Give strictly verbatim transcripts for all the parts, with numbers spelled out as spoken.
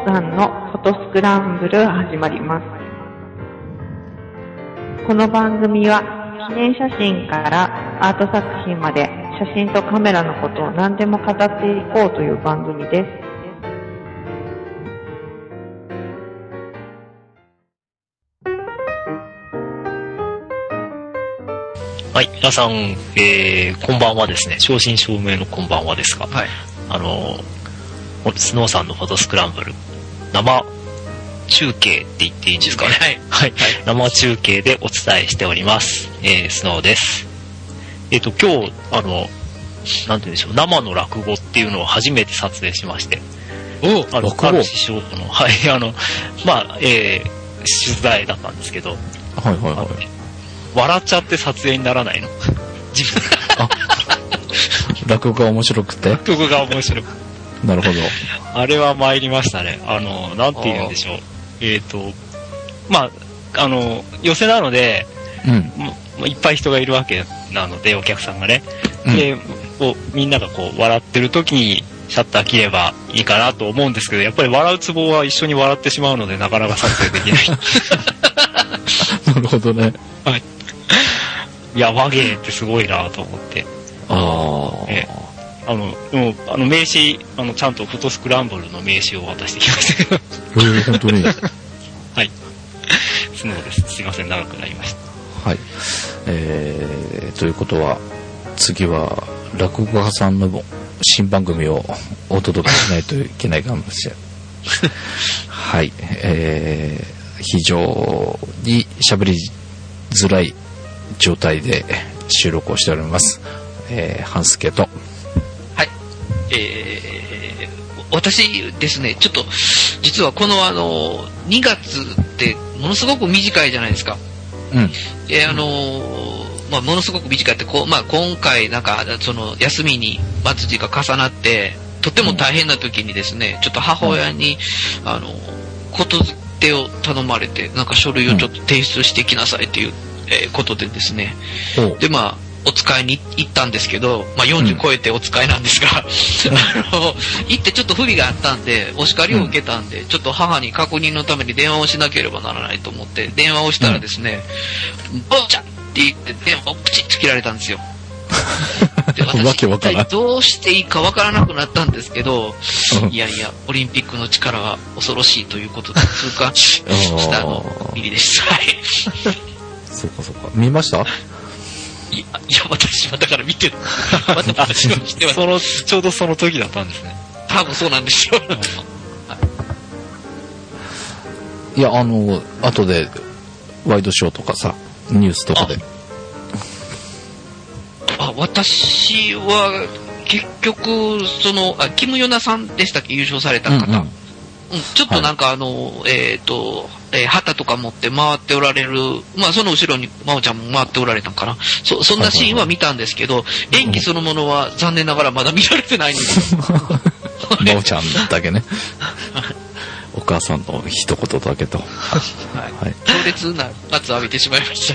さんのフォトスクランブル始まります。この番組は記念写真からアート作品まで写真とカメラのことを何でも語っていこうという番組です。 はい、皆さん、えー、こんばんはですね。正真正銘のこんばんはですが、はい、あのスノーさんのフォトスクランブル生中継って言っていいんですかね。はい、はい、生中継でお伝えしております。えー、スノーです。えっ、ー、と今日あのなんて言うんでしょう、生の落語っていうのを初めて撮影しまして、 おあのある師匠とのはいあのまあ、えー、取材だったんですけど、 はいはいはい。 笑っちゃって撮影にならないの自分あ落語が面白くて落語が面白くなるほど。 あれは参りましたね。あのなんて言うんでしょう、えっ、ー、とまああの寄せなので、うん、いっぱい人がいるわけなのでお客さんがね、うん、でこうみんながこう笑ってる時にシャッター切ればいいかなと思うんですけど、やっぱり笑うツボは一緒に笑ってしまうのでなかなか撮影できないなるほどね。 はい。いや和芸ってすごいなと思って。 ああ。 えあのもうあの名刺あのちゃんとフォトスクランブルの名刺を渡してきましたけど。 えー、本当に。はい。 スノーです。すいません長くなりました。 はい。えー、ということは次は落語家さんの新番組をお届けしないといけないかもしれない。はい。えー、非常に喋りづらい状態で収録をしております。えー、半助と。 はい。えー、私ですね、ちょっと実はこのあのにがつってものすごく短いじゃないですか。 うん。 えー、あのまあものすごく短いってこうまあ今回なんかその休みに末時が重なってとても大変な時にですね、うん、ちょっと母親に、うん、あのことづてを頼まれてなんか書類をちょっと提出してきなさいという、えー、ことでですね、うん、でまあお使いに行ったんですけど、まあ、よんじゅう超えてお使いなんですが、うん、あの行ってちょっと不備があったんでお叱りを受けたんで、うん、ちょっと母に確認のために電話をしなければならないと思って電話をしたらですね、うん、ボーちゃんって言って電話をプチッと切られたんですよ。で私一体どうしていいかわからなくなったんですけど、うん、いやいやオリンピックの力は恐ろしいということで通過したのミリです。はい。 そうかそうか。見ました？ いや、いや私はだから見てる。まだ私はしてはそのちょうどその時だったんですね。 多分そうなんですよ。 いやあの後でワイドショーとかさニュースとかで。 あ、私は結局そのあキム・ヨナさんでしたっけ優勝された方、うんうんうん、ちょっとなんかあの、はい、えっ、ー、と、えー、旗とか持って回っておられる、まあその後ろに真央ちゃんも回っておられたんかな、そそんなシーンは見たんですけど、はいはいはい、演技そのものは残念ながらまだ見られてないんですよ。 真央ちゃんだけね。お母さんの一言だけと、 はいはい、強烈な圧を浴びてしまいました。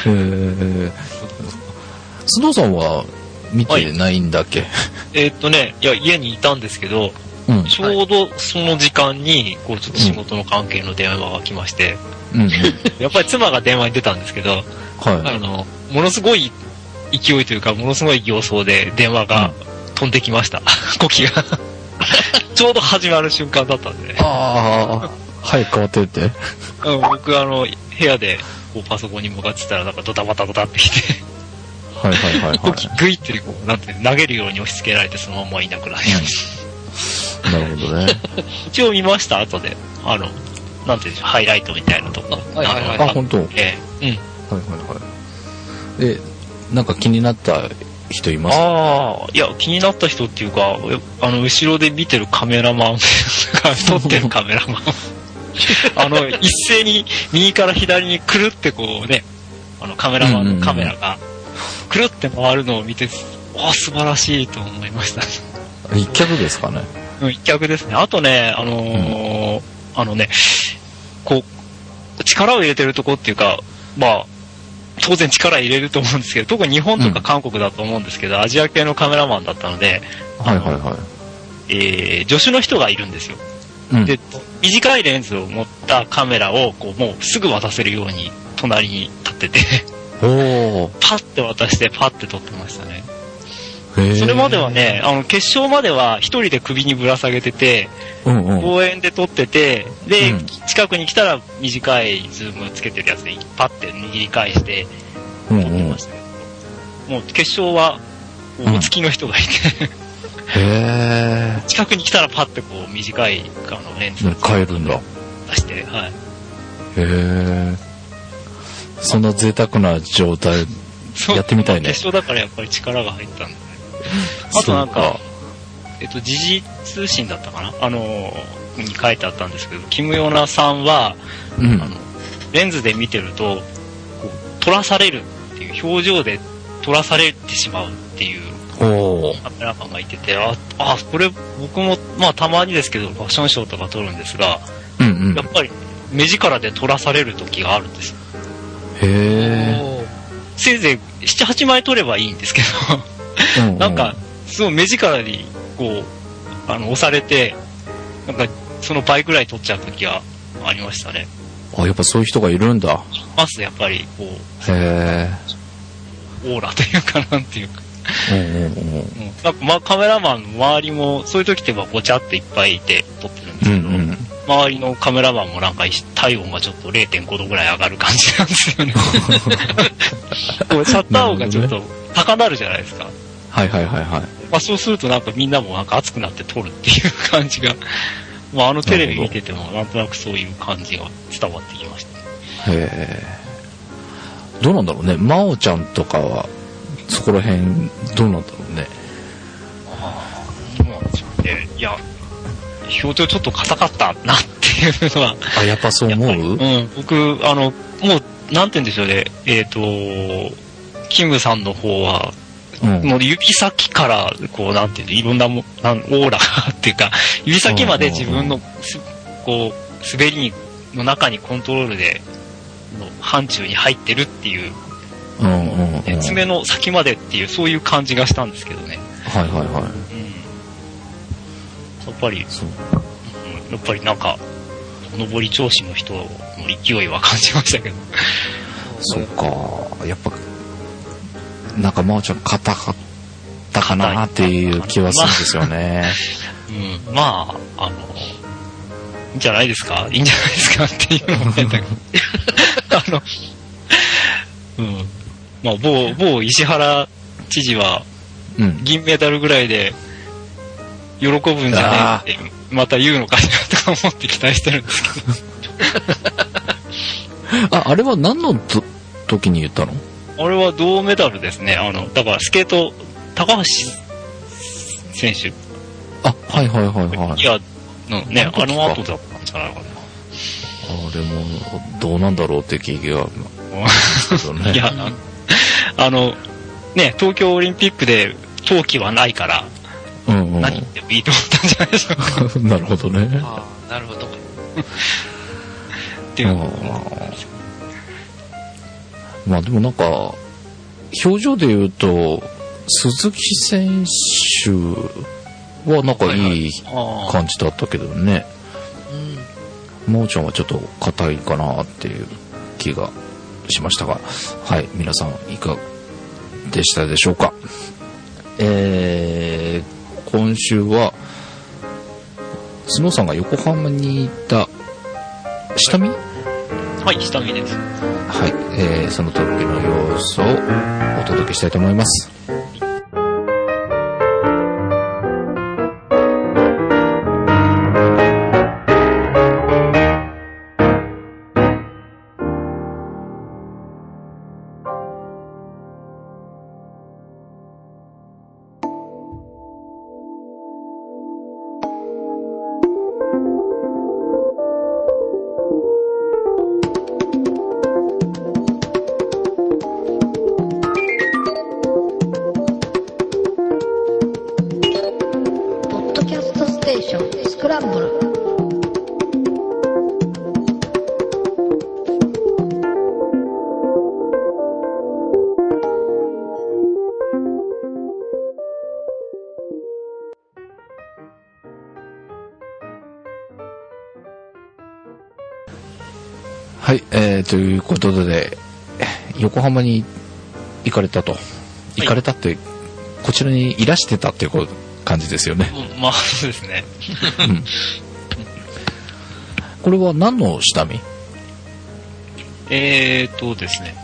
へー、スノーさんは見てないんだっけ？はい、 えー、っとねいや家にいたんですけど、うん、ちょうどその時間にこうちょっと仕事の関係の電話が来まして、うんうん、やっぱり妻が電話に出たんですけど、はい、あのものすごい勢いというかものすごい形相で電話が飛んできました。呼気がちょうど始まる瞬間だったんで、ね、 ああ早く変わってって、 うん、僕あの部屋でこうパソコンに向かってたらなんかドタバタドタってきてはいはいはい、はい、 呼気グイってこうなんて投げるように押し付けられてそのままいなくなりました。 なるほどね。 一応見ました後であのなんていうんでしょうハイライトみたいなとこ。 あ、はいはいはい、あ本当。 ええ、うん。はいはいはい。えなんか気になった人います？ ああいや気になった人っていうかあの後ろで見てるカメラマンが撮ってるカメラマンあの一斉に右から左にくるってこうねあのカメラマンのカメラがくるって回るのを見て、あ素晴らしいと思いました。 一脚ですかね。 うん一脚ですね。あとねあのーうん、あのねこう力を入れてるとこっていうかまあ当然力入れると思うんですけど特に日本とか韓国だと思うんですけど、うん、アジア系のカメラマンだったので、 はいはいはい。 えー、助手の人がいるんですよ。うん、で、短いレンズを持ったカメラをこうもうすぐ渡せるように隣に立ってておパッて渡してパッて撮ってましたね。それまではね、あの決勝までは一人で首にぶら下げてて、うんうん、公園で撮ってて、で、うん、近くに来たら短いズームつけてるやつでパッて握り返して撮ってましたけど、うんうん、もう決勝はお付きの人がいて、うん、へー近くに来たらパッてこう短いあのレンズを変えるんだ出して、はい。 へーそんな贅沢な状態やってみたいね。 決勝だからやっぱり力が入ったんだ。あとなんか、えっと、時事通信だったかなあの、に書いてあったんですけど、キムヨナさんは、うん、あのレンズで見てると、こう撮らされるっていう、表情で撮らされてしまうっていうカメラマンがいてて、あ、あ、これ僕も、まあたまにですけど、ファッションショーとか撮るんですが、うんうん、やっぱり目力で撮らされる時があるんですよ。へー。せいぜいなな、はちまい撮ればいいんですけど、うんうん、なんか、すごい目力に、こう、あの、押されて、なんか、その倍くらい取っちゃう時がありましたね。 あ、やっぱそういう人がいるんだ。 まずやっぱり、こう、 へー。オーラというか、なんていうか。うんうんうん。なんか、まあ、カメラマンの周りも、そういう時ってば、ごちゃっていっぱいいて撮ってるんですけど、うんうん、周りのカメラマンもなんか、体温がちょっと れいてんご 度ぐらい上がる感じなんですよね。シャッター音がちょっと高なるじゃないですか。 はいはいはいはい。 まあそうするとなんかみんなもなんか熱くなって撮るっていう感じが、まああのテレビ見ててもなんとなくそういう感じが伝わってきました、ね。へえ。どうなんだろうね。真央ちゃんとかはそこら辺どうなんだろうね。 ああ、どうなんでしょうね。いや、表情ちょっと硬かったなっていうのは。 あ、やっぱそう思う？ うん。僕あのもうなんて言うんでしょうね。えっ、ー、とキムさんの方は。うん、もう指先からこうなんていうのいろんなもなんオーラがっていうか指先まで自分のこう滑りの中にコントロールでの範疇に入ってるっていう、うんうんうん、爪の先までっていうそういう感じがしたんですけどね。 はいはいはい。うん、 やっぱりそう、うん、やっぱりなんか上り調子の人の勢いは感じましたけど。 そうか、やっぱ。なんかもうちょっと硬かったかなっていう気はするんですよね。 まあ、うん、まあ、あの、いいんじゃないですかいいんじゃないですかっていうのも変だけど。あの、うん。まあ、某、某石原知事は、銀メダルぐらいで、喜ぶんじゃねえって、また言うのかしらとか思って期待してるんですけど。あ、あれは何の時に言ったの？ あれは銅メダルですね。あの、だからスケート、高橋選手。 あ、はいはいはいはい。 いや、のね、あの後だったんじゃないかな。 あれも、どうなんだろうって気が、 ね。いや、あの、ね、東京オリンピックで冬季はないから、うんうん、何言ってもいいと思ったんじゃないでしょうか。 なるほどね。 ああ、なるほど。 っていうのまあでもなんか表情で言うと鈴木選手はなんかいい感じだったけどね。真央ちゃんはちょっと硬いかなっていう気がしましたが、はい、皆さんいかがでしたでしょうか。えー、今週はスノーさんが横浜にいた下見？ はい、下見です。 はい、えー、その時の様子をお届けしたいと思います。 はい、えー、ということで、横浜に行かれたと。行かれたって、はい、こちらにいらしてたっていう感じですよね。 うん、まあ、そうですね。うん、 これは何の下見？ えーとですね。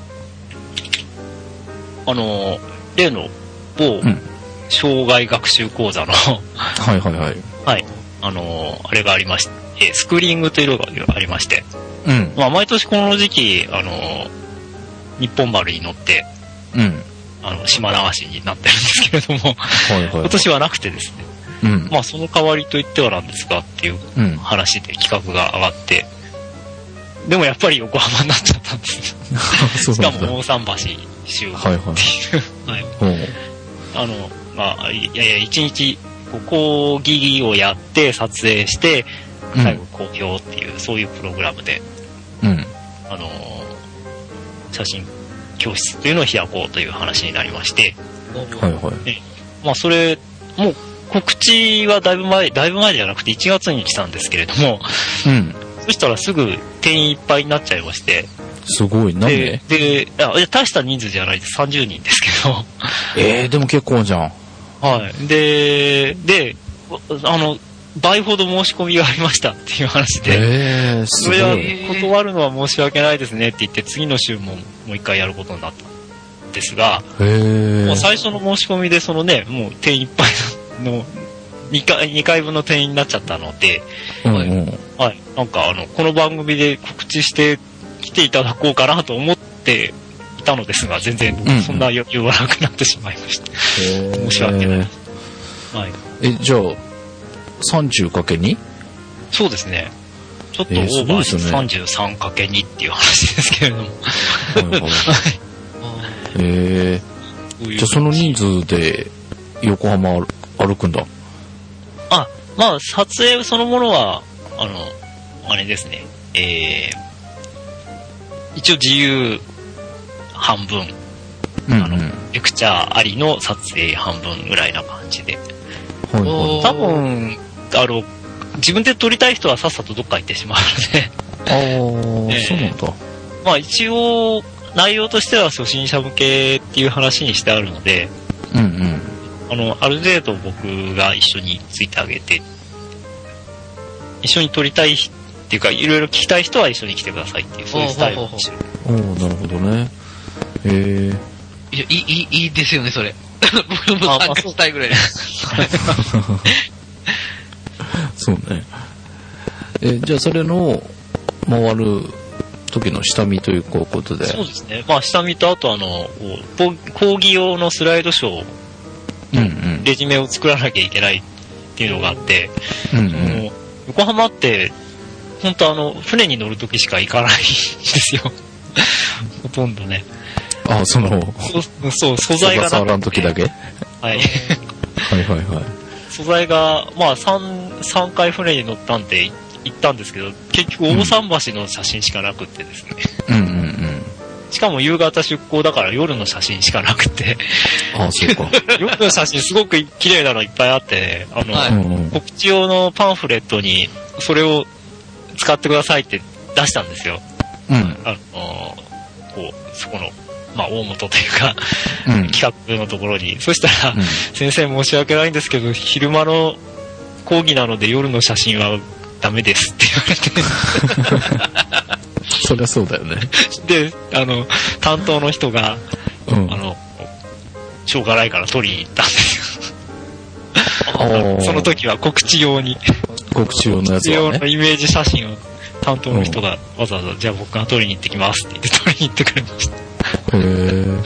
あの、例の某、障害学習講座の、 はいはいはい。 はい。あの、あれがありまして、スクリーングというのがありまして、 うん。 まあ、毎年この時期、あの、日本丸に乗って、 うん。 あの、島流しになってるんですけれども、 はいはいはい、 今年はなくてですね、 うん。 まあ、その代わりと言ってはなんですがっていう話で企画が上がって、でもやっぱり横浜になっちゃったんですよ。しかも大桟橋集合っていう。はいはい。はい、あの、まあ、いやいや、一日、講義をやって撮影して、最後公表っていう、うん、そういうプログラムで、 うん。 あの、写真教室というのを開こうという話になりまして、 はいはい。 でまあ、それ、もう告知はだいぶ前、だいぶ前じゃなくていちがつに来たんですけれども、 うん。 そしたらすぐ定員いっぱいになっちゃいまして。 すごい、なんで？ で、で、あ、大した人数じゃないです。さんじゅうにんですけど。 えー、でも結構じゃん。 はい。で、で、あの、倍ほど申し込みがありましたっていう話で。 えー、すごい。 それは断るのは申し訳ないですねって言って、次の週ももう一回やることになったんですが、 へー。 もう最初の申し込みでそのね、もう定員いっぱいの、にかい、にかいぶんの定員になっちゃったので、 うんうん、 はい。なんかあの、この番組で告知して来ていただこうかなと思っていたのですが、全然そんな余裕はなくなってしまいました。うん、申し訳ない。はい。 え、じゃあ、さんじゅうかけに？ そうですね。ちょっとオーバーして さんじゅうさんかけに っていう話ですけれども。はいはい。 えー、じゃあその人数で横浜歩くんだ。 あ、まあ、撮影そのものは、あの、あれですね、えー、一応自由半分、 うんうん、 あの、レクチャーありの撮影半分ぐらいな感じで。 はいはい、 多分、あの、自分で撮りたい人はさっさとどっか行ってしまうので。 ああ、えー、そうなんだ。 まあ一応、内容としては初心者向けっていう話にしてあるので、 うんうん。 あの、ある程度僕が一緒についてあげて、一緒に撮りたいっていうか、いろいろ聞きたい人は一緒に来てくださいっていう、そういうスタイルにしてる。 おー、なるほどね。へえ。 いや、いい、いい、いいですよね、それ。僕も参加したいぐらいです。 そうね。え、じゃあそれの、回る時の下見ということで。 そうですね。まあ、下見と、あとあの、講義用のスライドショー、 うんうん、 レジュメを作らなきゃいけないっていうのがあって、 うんうん、 横浜って本当あの船に乗るときしか行かないんですよほとんどね。 ああ、そのそそう素材がなくて、 触らん時だけはいはいはいはい。 素材がまあ 3, 3回船に乗ったんで行ったんですけど、結局大桟橋の写真しかなくってですね、 うんうんうんうん、 しかも夕方出港だから夜の写真しかなくて。 ああ、そうか。 夜の写真すごく綺麗なのいっぱいあって、あの、はい、告知用のパンフレットにそれを使ってくださいって出したんですよ。 うん。 あの、こう、そこの、まあ大元というか、うん、企画のところに。そしたら、うん、先生申し訳ないんですけど、昼間の講義なので夜の写真はダメですって言われて。 そりゃそうだよね。 で、あの、担当の人が、うん、あの、しょうがないから撮りに行ったんですよ。その時は告知用に。 告知用のやつは、ね、告知用のイメージ写真を担当の人がわざわざ、じゃあ僕が撮りに行ってきますって言って撮りに行ってくれました。 へー。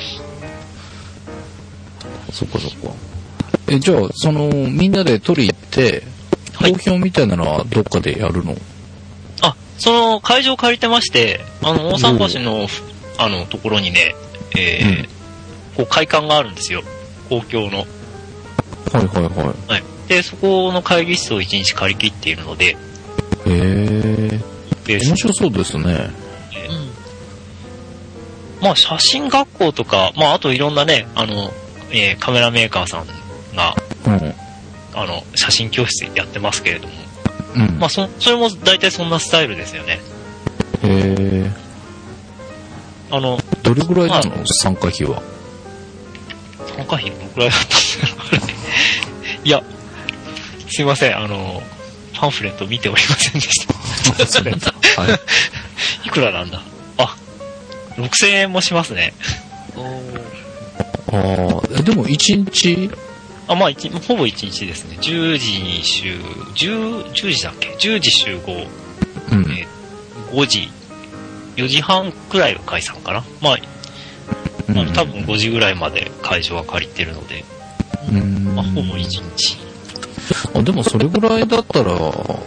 そっかそっか。え、じゃあ、その、みんなで撮り行って、投票みたいなのはどっかでやるの？ あ、その会場借りてまして、あの、大桟橋の、あの、ところにね、えー、うん、こう会館があるんですよ。公共の。はいはいはい。 はい。で、そこの会議室を一日借り切っているので。 へー。面白そうですね。 えー、うん。まあ、写真学校とか、まあ、あといろんなね、あの、えー、カメラメーカーさんが、 うん、 あの、写真教室やってますけれども。 うん、 まあ、そ、それも大体そんなスタイルですよね。 へあの、 どれぐらいなの、まあ、参加費は。 参加費どのくらいだったんですかいや、すいません、あの、パンフレット見ておりませんでした。はい。いくらなんだあ、ろくせんえんもしますね。 ああ、でもいちにちあ、まあ、ほぼいちにちですね。じゅうじに集、じゅう、じゅうじだっけ ?じゅう 時集合。うん、えー、ごじ、よじはんくらいが解散かな。まあ、うん、あの多分ごじぐらいまで会場は借りてるので、うん、まあ、ほぼいちにち。 あ、でもそれぐらいだったら、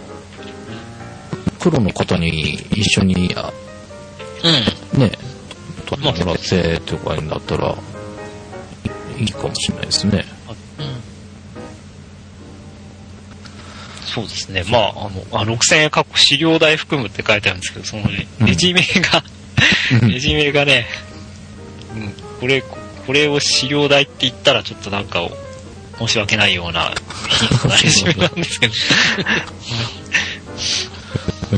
プロの方に一緒に、うん、ね、撮ってもらってとかになったら、いいかもしれないですね。うん、 そうですね。まあ、あの、あろくせんえんかっこ資料代含むって書いてあるんですけど、そのね、レジ名が、うん、レジ名がね、うん、これ、これを資料代って言ったらちょっとなんか、申し訳ないような、レジ名なんですけど。 え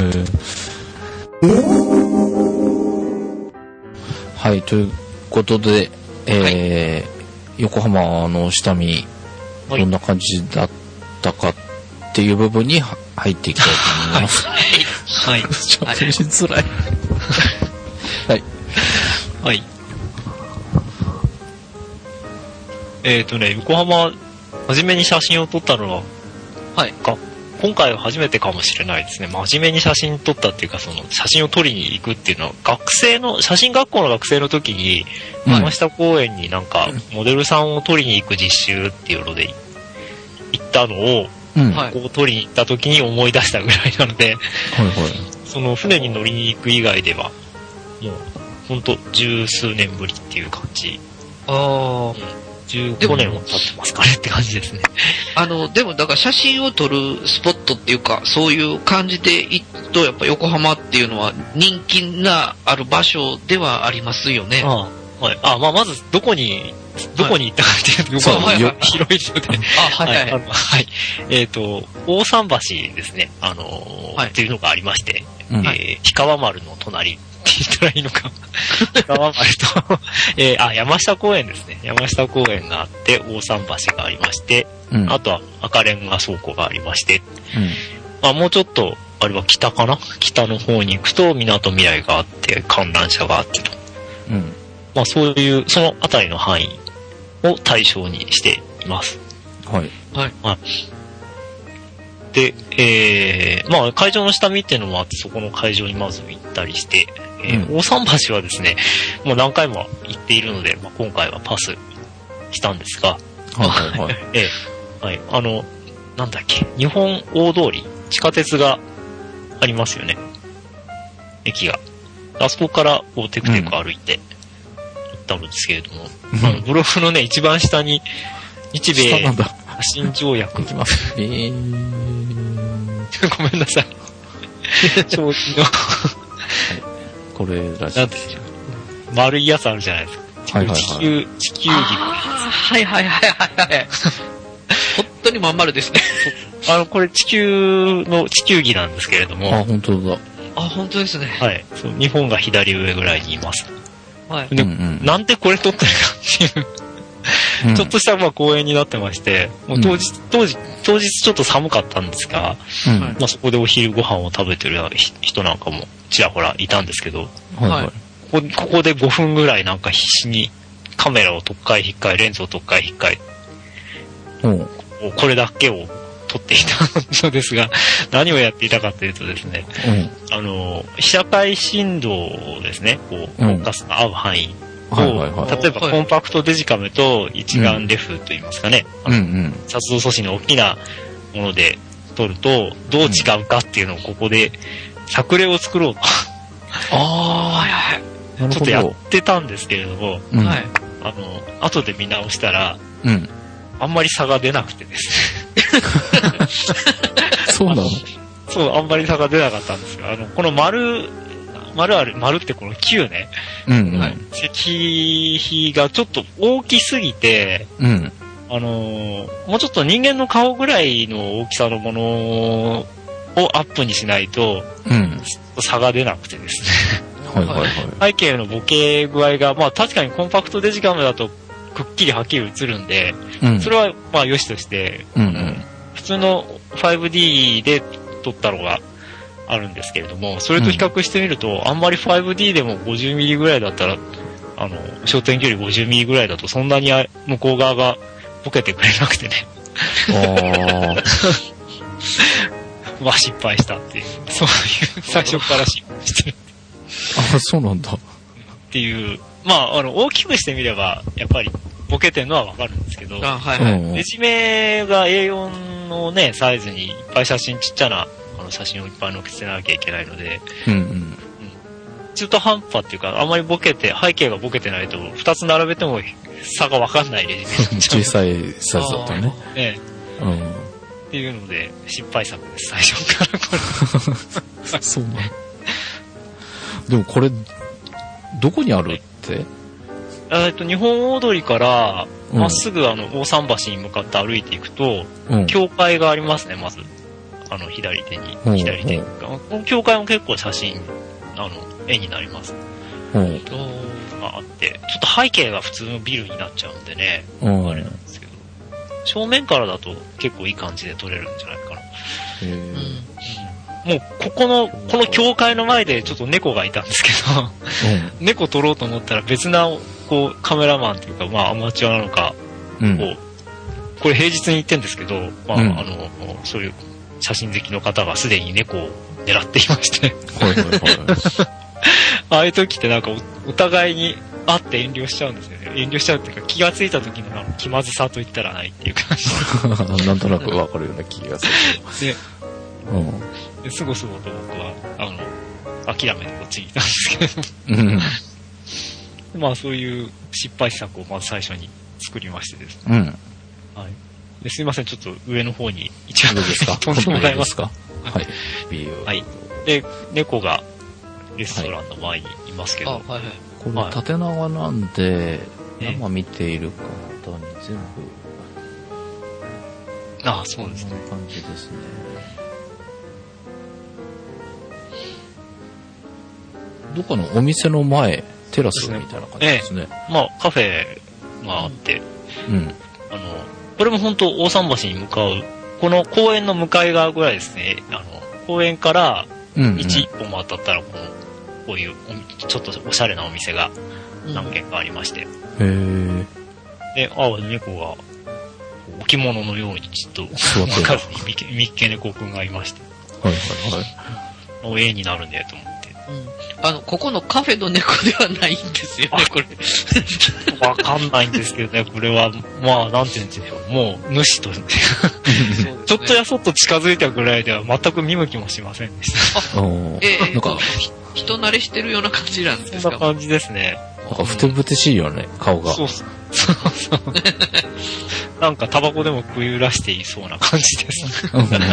ー、はい、ということで、えーはい、横浜の下見、どんな感じだったかっていう部分に入っていきたいと思います。 はい。はい。 ちょっと見づらい。はい。 はい。えっとね、横浜、初めに写真を撮ったのは、はい。か今回は初めてかもしれないですね。真面目に写真撮ったっていうか、その写真を撮りに行くっていうのは、学生の、写真学校の学生の時に、山下公園になんか、モデルさんを撮りに行く実習っていうので、行ったのを、うん、ここを撮りに行った時に思い出したぐらいなので、はいはい、その船に乗りに行く以外では、もう、ほんと十数年ぶりっていう感じ。ああ。うんじゅうごねんも経ってますかねって感じですね。 あの、でもだから写真を撮るスポットっていうか、そういう感じで行くと、やっぱ横浜っていうのは人気がある場所ではありますよね。 ああ、はい。あ、まあ、まずどこに、どこに行ったかっていうと、横浜は広いので。あ、はいはい。はい。はい、えっ、ー、と、大桟橋ですね。あのー、はい、っていうのがありまして、うん、えー、氷川丸の隣。って言ったらいいのか。川丸と、えー、あ、山下公園ですね。山下公園があって、大桟橋がありまして、うん、あとは赤レンガ倉庫がありまして、うん、まあ、もうちょっと、あれは北かな北の方に行くと、港未来があって、観覧車があってと。うん、まあ、そういう、そのあたりの範囲を対象にしています。はい。はい。まあで、えー、まあ、会場の下見っていうのもあって、そこの会場にまず行ったりして、えーうん、大桟橋はですね、もう何回も行っているので、まあ、今回はパスしたんですが、はいはいはい。えー、はい。あの、なんだっけ、日本大通り、地下鉄がありますよね。駅が。あそこからこうテクテク歩いて行ったんですけれども、うん、あのブログのね、一番下に、日米新条約。行きます。えーごめんなさい。正気のこれらしいですよ。 丸いやつあるじゃないですか。はいはいはい、地球、地球儀。 はいはいはいはいはい。本当にまん丸ですね。 あの、これ地球の地球儀なんですけれども。 あ、本当だ。 あ、本当ですね。 はい。そう日本が左上ぐらいにいます。はい。で、うんうん、なんでこれ撮ったのかっていう。うん、ちょっとしたまあ公園になってまして、もう当日、うん、当時、当日ちょっと寒かったんですが、うん、まあそこでお昼ご飯を食べてる人なんかもちらほらいたんですけど、はいはい、ここ、ここでごふんぐらいなんか必死にカメラを取っ換え引っ換え、レンズを取っ換え引っ換え、うん、これだけを撮っていたのですが、何をやっていたかというとですね、うん、あの、被写界深度をですね、こう、フォーカスが合う範囲、はいはいはい、例えばコンパクトデジカメと一眼レフといいますかね、うんうん、撮動素子の大きなもので撮るとどう違うかっていうのをここで作例を作ろうと、あはいはい、ちょっとやってたんですけれども、うん、あの後で見直したら、うん、あんまり差が出なくてですねそうなのそうあんまり差が出なかったんですよ。あのこの丸丸ある、丸ってこの球ね。うんうん、はい。石碑がちょっと大きすぎて、うん。あのー、もうちょっと人間の顔ぐらいの大きさのものをアップにしないと、うん。差が出なくてですはいはいはい。 背景のボケ具合が、まあ確かにコンパクトデジカメだとくっきりはっきり映るんで、うん、それはまあ良しとして、うんうん、普通の ファイブディー で撮ったのがあるんですけれども、それと比較してみると、うん、あんまり ファイブディー でも ごじゅうミリ ぐらいだったら、あの、焦点距離 ごじゅうミリ ぐらいだとそんなに向こう側がボケてくれなくてね。あまあ失敗したっていう、そういう最初から失敗してる。 あ、そうなんだ。 っていう、まあ、あの、大きくしてみれば、やっぱりボケてるのはわかるんですけど、 あ、はいはい。 レジメが エーよん のね、サイズにいっぱい写真、ちっちゃなあの写真をいっぱい載せなきゃいけないので、うんうんうん、中途半端っていうか、あんまりボケて、背景がボケてないと、二つ並べても差がわかんないレジメ。 小さいサイズだったね。 ね、うん。っていうので、失敗作です、最初からこれ。 そうね。でもこれ、どこにあるって？ えっと、日本大通からまっすぐあの大桟橋に向かって歩いていくと、うん、教会がありますね、まず。あの、左手に。うん、左手に。この教会も結構写真、あの、絵になります。うん。があって、ちょっと背景が普通のビルになっちゃうんでね、うん、あれなんですけど、正面からだと結構いい感じで撮れるんじゃないかな。へー。うん、もう、ここの、この教会の前でちょっと猫がいたんですけど、うん、猫撮ろうと思ったら別な、こう、カメラマンというか、まあ、アマチュアなのか、うん、こう、これ平日に行ってんですけど、まあ、うん、あの、そういう写真好きの方がすでに猫を狙っていまして、はいはいはい、ああいう時ってなんか お, お互いに会って遠慮しちゃうんですよね。遠慮しちゃうっていうか、気がついた時のあの気まずさと言ったらないっていう感じ。 なんとなくわかるような気がする。 で、うん、ですごすごと僕は、あの、諦めてこっちにいたんですけど、うんまあそういう失敗作をまず最初に作りましてですね。うん。はい。ですいません、ちょっと上の方に一応ですか。 とんでもございますか。 はい。 はい。で、猫がレストランの前にいますけど。はい、 はいはい、これ縦長なんで、生見ている方に全部。ああ、そうですね。 こんな感じですね。どこかのお店の前、テラスみたいな感じですね。 ええ、まあカフェがあって、うん、あのこれも本当大桟橋に向かうこの公園の向かい側ぐらいですね。あの公園から一一本も当たったらこのこういうちょっとおしゃれなお店が何軒かありまして、うん、へえ。で、ああ猫が置物のようにちょっと分かずに三毛猫くんがいまして、はいはいはい。絵になるねと思って。 うん、あの、ここのカフェの猫ではないんですよね、これ。 わかんないんですけどね、これは、まあ、なんて言うんでしょう。もう、主と、ね、ちょっとやそっと近づいたぐらいでは全く見向きもしませんでした。 えー、なんか、人慣れしてるような感じなんですか？ そんな感じですね。 なんか、ふてぶてしいよね、顔が。 そうそう。そうそうなんか、タバコでも食い揺らしていそうな感じです。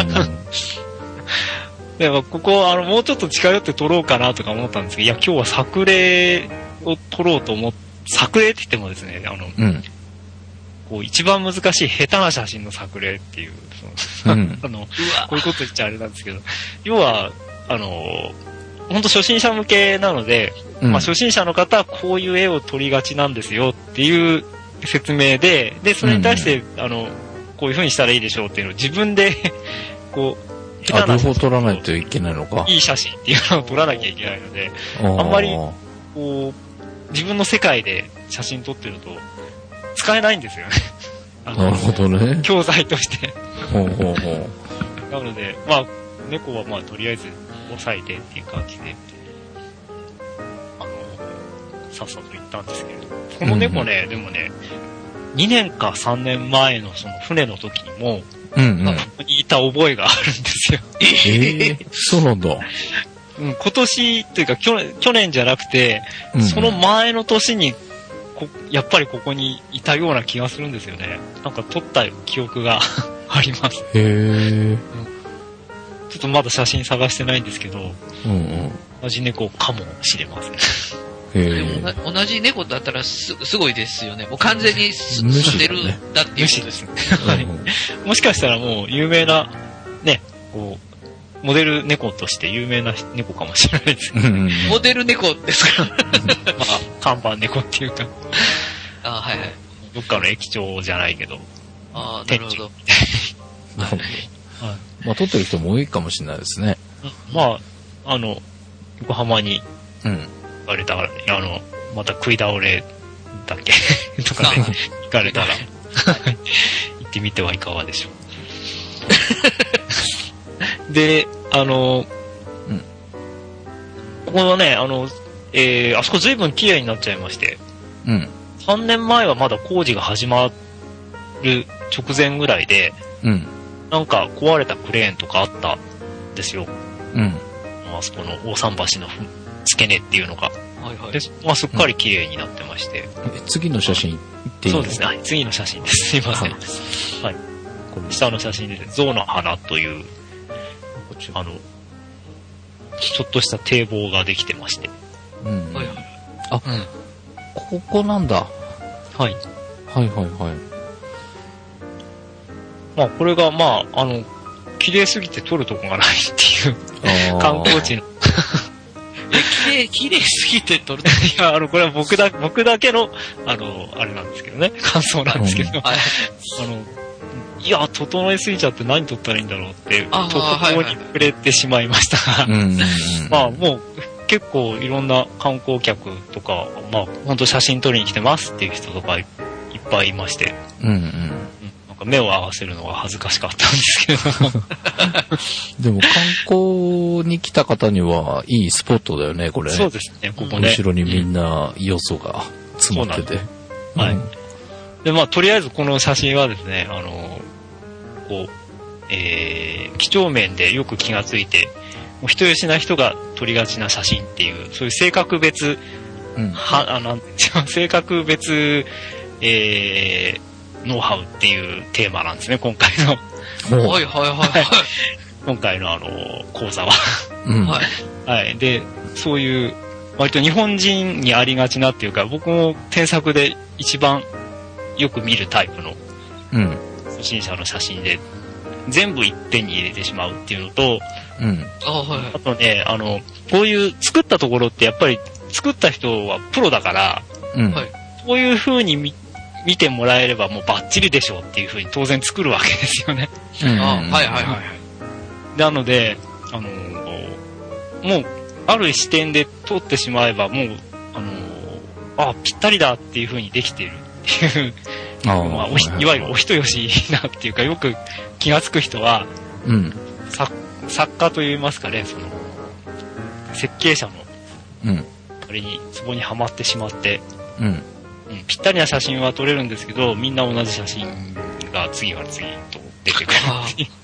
でもここあのもうちょっと近寄って撮ろうかなとか思ったんですけど、いや今日は作例を撮ろうと思って、作例って言ってもですね、あの、うん、こう一番難しい下手な写真の作例っていう、その、うん、あのこういうこと言っちゃあれなんですけど、要はあの本当初心者向けなので、うん、まあ初心者の方はこういう絵を撮りがちなんですよっていう説明で、でそれに対して、うん、あのこういう風にしたらいいでしょうっていうのを自分でこうあ、両方撮らないといけないのか。 いい写真っていうのを撮らなきゃいけないので、あんまりこう自分の世界で写真撮ってると使えないんですよね。 なるほどね。 教材として。ほうほうほう。なので、まあ猫はまあとりあえず押さえてっていう感じで、あのさっさと行ったんですけれど、この猫ね、うんうん、でもね、にねんかさんねんまえのその船の時にも。うんうん、ここにいた覚えがあるんですよ。 えー、そうなんだ。 うん、今年というか去年、去年じゃなくて、うんうん、その前の年にこ、やっぱりここにいたような気がするんですよね。なんか撮った記憶があります。へー、うん。ちょっとまだ写真探してないんですけど、うんうん、同じ猫かもしれません。 でも同じ猫だったら す, すごいですよね。もう完全に住んでるんだっていうことですね。 はい。もしかしたらもう有名なね、こうモデル猫として有名な猫かもしれないですけど、 うんうん、 モデル猫ですか？まあ、看板猫っていうか。 あ、はいはい。 どっかの駅長じゃないけど。 ああ、なるほど。 なるほど。まあ、撮ってる人も多いかもしれないですね。 まあ、あの、横浜に、 うん。 行かれたからね、あの、また食い倒れだっけとかね、行かれたら、行ってみてはいかがでしょう。で、あの、うん、ここのね、あの、えー、あそこ随分綺麗になっちゃいまして、 うん。 さんねんまえはまだ工事が始まる直前ぐらいで、 うん。 なんか壊れたクレーンとかあったんですよ。 うん。 あそこの大桟橋の付け根っていうのが。 はいはい。 で、まあ、すっかり綺麗になってまして。 うん、次の写真っていい？ そうですね。はい、次の写真です。すいません。はい。はい、この下の写真で、象の花という、あの、ちょっとした堤防ができてまして。 うん。 はいはい。 あ、うん、ここなんだ。 はい。 はいはいはい。 まあ、これが、まあ、あの、綺麗すぎて撮るとこがないっていう観光地の。 え、綺麗、綺麗すぎて撮るとこいや、あの、これは僕だ、僕だけの、あの、あれなんですけどね。感想なんですけど。うん、あの、いや、整えすぎちゃって何撮ったらいいんだろうって、特報に触れてしまいましたが、まあ、もう、結構いろんな観光客とか、まあ、ほんと写真撮りに来てますっていう人とかいっぱいいまして。 うんうん。 目を合わせるのが恥ずかしかったんですけどでも観光に来た方にはいいスポットだよね、これ。 そうですね、ここね。 後ろにみんな要素が詰まってて。 うん、はい。で、まあ、とりあえずこの写真はですね、あの、こう、えー、几帳面でよく気がついて、もう人よしな人が撮りがちな写真っていう、そういう性格別、うん、は、あの、性格別、えー、ノウハウっていうテーマなんですね、今回の。 はいはいはいはい。 今回のあの、講座は。 うん。 はい。 はい。で、そういう、割と日本人にありがちなっていうか、僕も添削で一番よく見るタイプの、 うん。 初心者の写真で、全部一点に入れてしまうっていうのと、 うん。 あ、はい。 あとね、あの、こういう作ったところってやっぱり作った人はプロだから、 うん。 はい。こういう風に見見てもらえればもうバッチリでしょうっていう風に当然作るわけですよね。 うん、 あ、はいはいはいはい。 なので、あのー、もう、ある視点で撮ってしまえばもう、あのー、あ、ぴったりだっていう風にできているっていう、あまあ、おひいわゆるお人よしなっていうか、よく気がつく人は、 うん、 作作家といいますかね、その、設計者の、 うん、 あれに、ツボにはまってしまって、 うんうん、ぴったりな写真は撮れるんですけど、みんな同じ写真が次から次と出てくるっていう。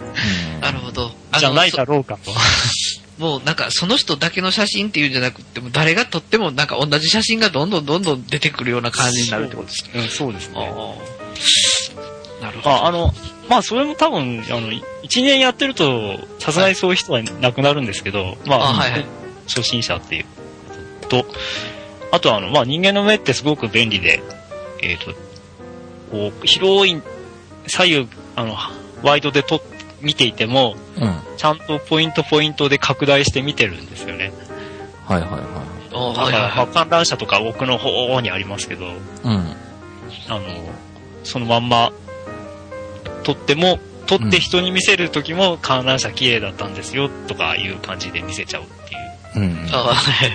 なるほど。 じゃないだろうかと。 もうなんかその人だけの写真っていうんじゃなくても、誰が撮ってもなんか同じ写真がどんどんどんどん出てくるような感じになるってことですね。 うん、そうですね。 あなるほど。 あ、あの、まあそれも多分、あの、一年やってると、さすがにそういう人はなくなるんですけど、まあ、 あはいはい、 初心者っていうと、あとはあの、まあ、人間の目ってすごく便利で、えっと、こう、広い、左右、あの、ワイドでと、見ていても、 うん、 ちゃんとポイントポイントで拡大して見てるんですよね。 はいはいはい。 だから、まあ、観覧車とか奥の方にありますけど、 うん、 あの、そのまんま、撮っても、撮って人に見せるときも観覧車綺麗だったんですよ、とかいう感じで見せちゃうっていう。 うん、 あ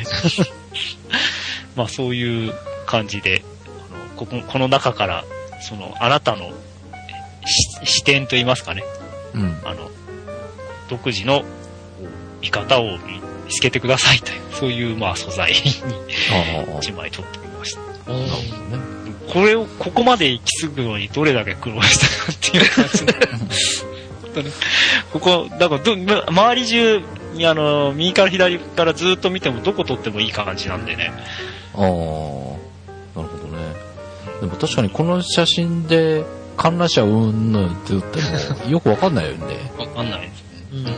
まあそういう感じで、あの こ, こ, この中から、そのあなたの視点といいますかね、 うん、 あの独自の見方を見つけてくださいという、そういうまあ素材にいちまい撮ってみました。 なるほどね。 これを、ここまで行き継ぐのにどれだけ苦労したかっていう感じで。ここ、だからど、周り中にあの、右から左からずっと見てもどこ撮ってもいい感じなんでね。 ああ、なるほどね。でも確かにこの写真で観覧車うんぬんって言ってもよくわかんないよね。 わかんないですね。 うんうん、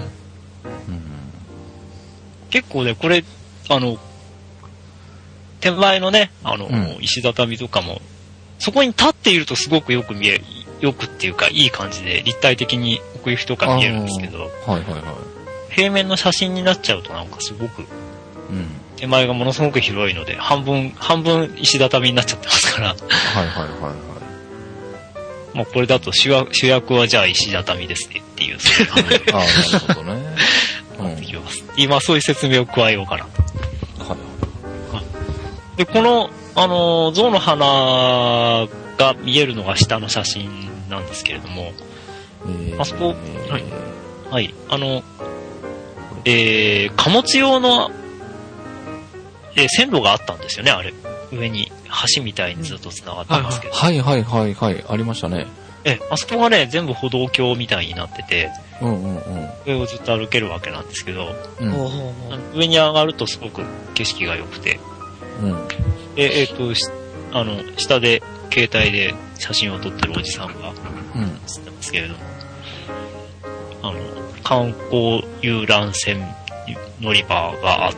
結構ね、これ、あの、手前のね、あの、うん、石畳とかも、そこに立っているとすごくよく見える、よくっていうか、いい感じで立体的に奥行きとか見えるんですけど、 はいはいはい。 平面の写真になっちゃうとなんかすごく、 うん。 手前がものすごく広いので、半分、半分石畳になっちゃってますから。 はいはいはいはい。 もうこれだと主役、主役はじゃあ石畳ですねっていう、そういう感じで。 ああ、なるほどね。 なってきます。今そういう説明を加えようかなと。 はいはい。で、この、あの、象の花が見えるのが下の写真なんですけれども、 えー、 あそこ、はい。はい。あの、えー、貨物用の、えー、線路があったんですよね、あれ。上に橋みたいにずっと繋がってますけど。 はいはいはいはい、ありましたね。 え、あそこがね、全部歩道橋みたいになってて、 うんうんうん。 上をずっと歩けるわけなんですけど、 うん、 上に上がるとすごく景色が良くて、 うん。 で、えっ、ー、と、あの、下で携帯で写真を撮ってるおじさんがうん、 映ってますけれども、あの、観光遊覧船乗り場があって、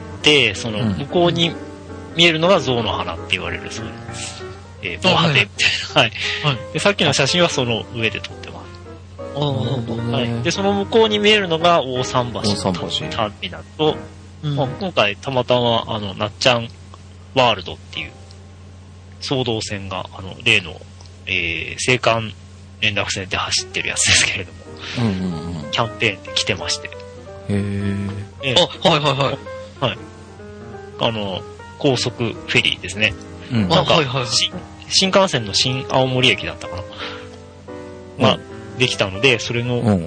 その向こうに見えるのが象の花って言われるそうです。えー、防波堤みたいな。はい。はい。で、さっきの写真はその上で撮ってます。はい。で、その向こうに見えるのが大桟橋。 大桟橋。 ターミナルと、うんまあ、今回たまたま、あの、なっちゃんワールドっていう、送導線が、あの、例の、えー、青函連絡船で走ってるやつですけれども、 うんうんうん、 キャンペーンで来てまして。 へー。 えー、あ、はいはいはい。 はい。あの、高速フェリーですね。 うん、 なんか、 はいはい、 新、新幹線の新青森駅だったかな。が、うん、できたので、それの、うん、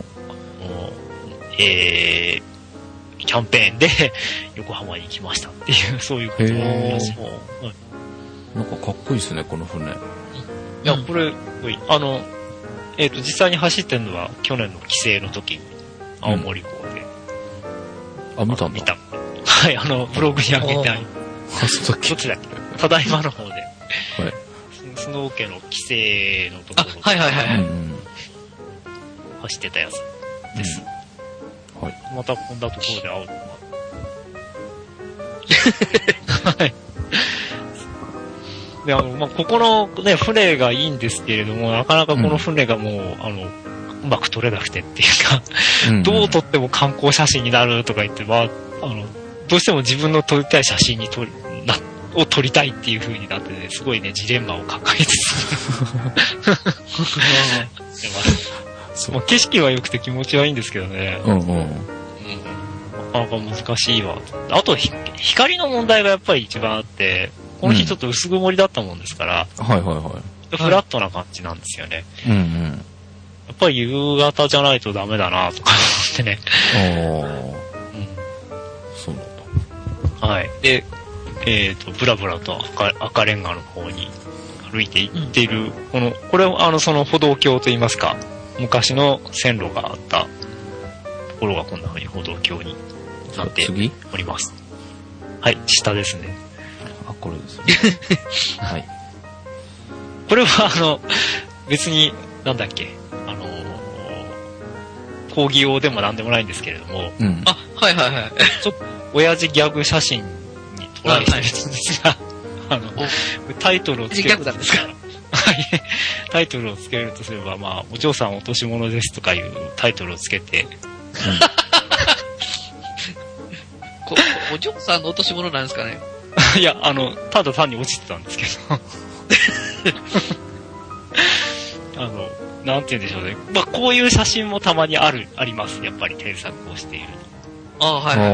えー、キャンペーンで横浜に来ましたっていう、そういうことらしい。はい、 なんかかっこいいですね、この船。いや、これ、あの、えっ、ー、と、実際に走ってるのは去年の帰省の時に、青森港で。 うん、あ、見たんだ。 見た。はい、あの、ブログに上げてあります。どっちだっけただいまの方で。はい。スノー家の帰省のところ。 はいはいはい。 走ってたやつです。うん、はい。またこんなところで会うのは。はい。で、あの、まあ、ここのね、船がいいんですけれども、なかなかこの船がもう、うん、あの、うまく撮れなくてっていうか、うんうん、どう撮っても観光写真になるとか言って、まあ、あの、どうしても自分の撮りたい写真に撮り、な、を撮りたいっていう風になってね、すごいね、ジレンマを抱えつつ。まあ、景色は良くて気持ちはいいんですけどね。 うんうん。うん、 なかなか難しいわ。あと、光の問題がやっぱり一番あって、この日ちょっと薄曇りだったもんですから、 うん、はいはいはい。 フラットな感じなんですよね。 うんうん。 やっぱり夕方じゃないとダメだなとか思ってね。 ああ。うん。そうなんだ。はい。で、えっ、ー、と、ブラブラと赤、赤レンガの方に歩いて行っている、うん、この、これはあの、その歩道橋といいますか、昔の線路があったところがこんな風に歩道橋になっております。はい、下ですね。 あ、これですね。はい。 これはあの、別に、なんだっけ、あの、講義用でもなんでもないんですけれども、 うん、 あ、はいはいはい。 ちょっと、親父ギャグ写真にトライしてるんですが、あの、タイトルをつける。 ギャグなんですか？ はい。タイトルをつけるとすれば、まあ、お嬢さん落とし物ですとかいうタイトルをつけて、うん、 こお嬢さんの落とし物なんですかね？ いや、あの、ただ単に落ちてたんですけど。あの、なんて言うんでしょうね。まあ、こういう写真もたまにある、あります。やっぱり添削をしていると。ああ、はいはい。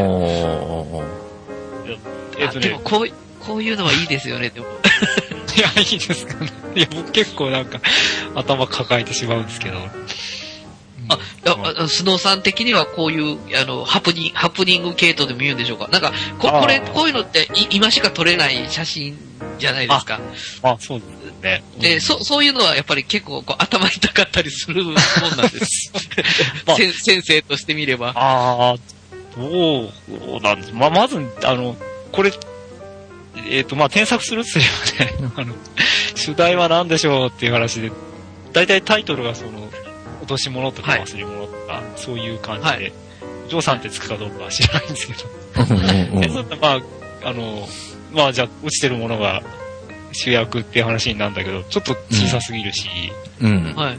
えっとね、 でもこう、こういうのはいいですよね、でも。 いや、いいですかね。いや、僕結構なんか、頭抱えてしまうんですけど。 あ、いや、スノーさん的にはこういう、あの、ハプニング、ハプニング系統でも言うんでしょうか。なんか、こ、これ、こういうのってい、今しか撮れない写真じゃないですか。 あ、あそうですね。 で、うん、そ、そういうのはやっぱり結構こう頭にたかったりするもんなんです。まあ、先生としてみれば。 ああ、どうなんです。まあ、まず、あの、これ、えっ、ー、と、まあ、添削するとすればね、あの、主題は何でしょうっていう話で、だいたいタイトルがその、落とし物とか忘れ物とか、はい、そういう感じで、はい、ジョーさんってつくかどうかは知らないんですけど。で、そうまあ、あの、まあ、じゃあ、落ちてるものが主役っていう話になるんだけど、ちょっと小さすぎるし、 うん。 はい。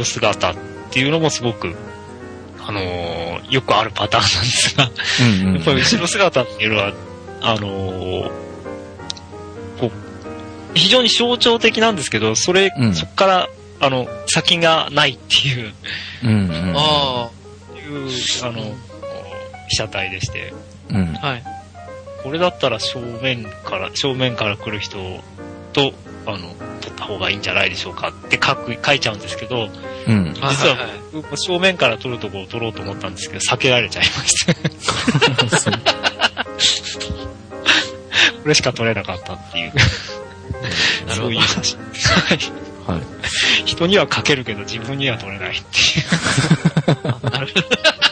人間が何人か映ってて、後ろ姿っていうのもすごく、 あのー、よくあるパターンなんですが、うんうん、やっぱり後ろ姿っていうのは、あのー、こう、非常に象徴的なんですけど、それ、うん、そこから、あの、先がないっていう、うんうん、ああ、いう、あの、被写体でして、うん、はい。これだったら正面から、正面から来る人と、あの、撮った方がいいんじゃないでしょうかって書く、書いちゃうんですけど、うん、実は、はいはい、正面から撮るとこを撮ろうと思ったんですけど、避けられちゃいました。これしか撮れなかったっていう。そういう写真。はい。人には描けるけど自分には撮れないっていう。なるほど。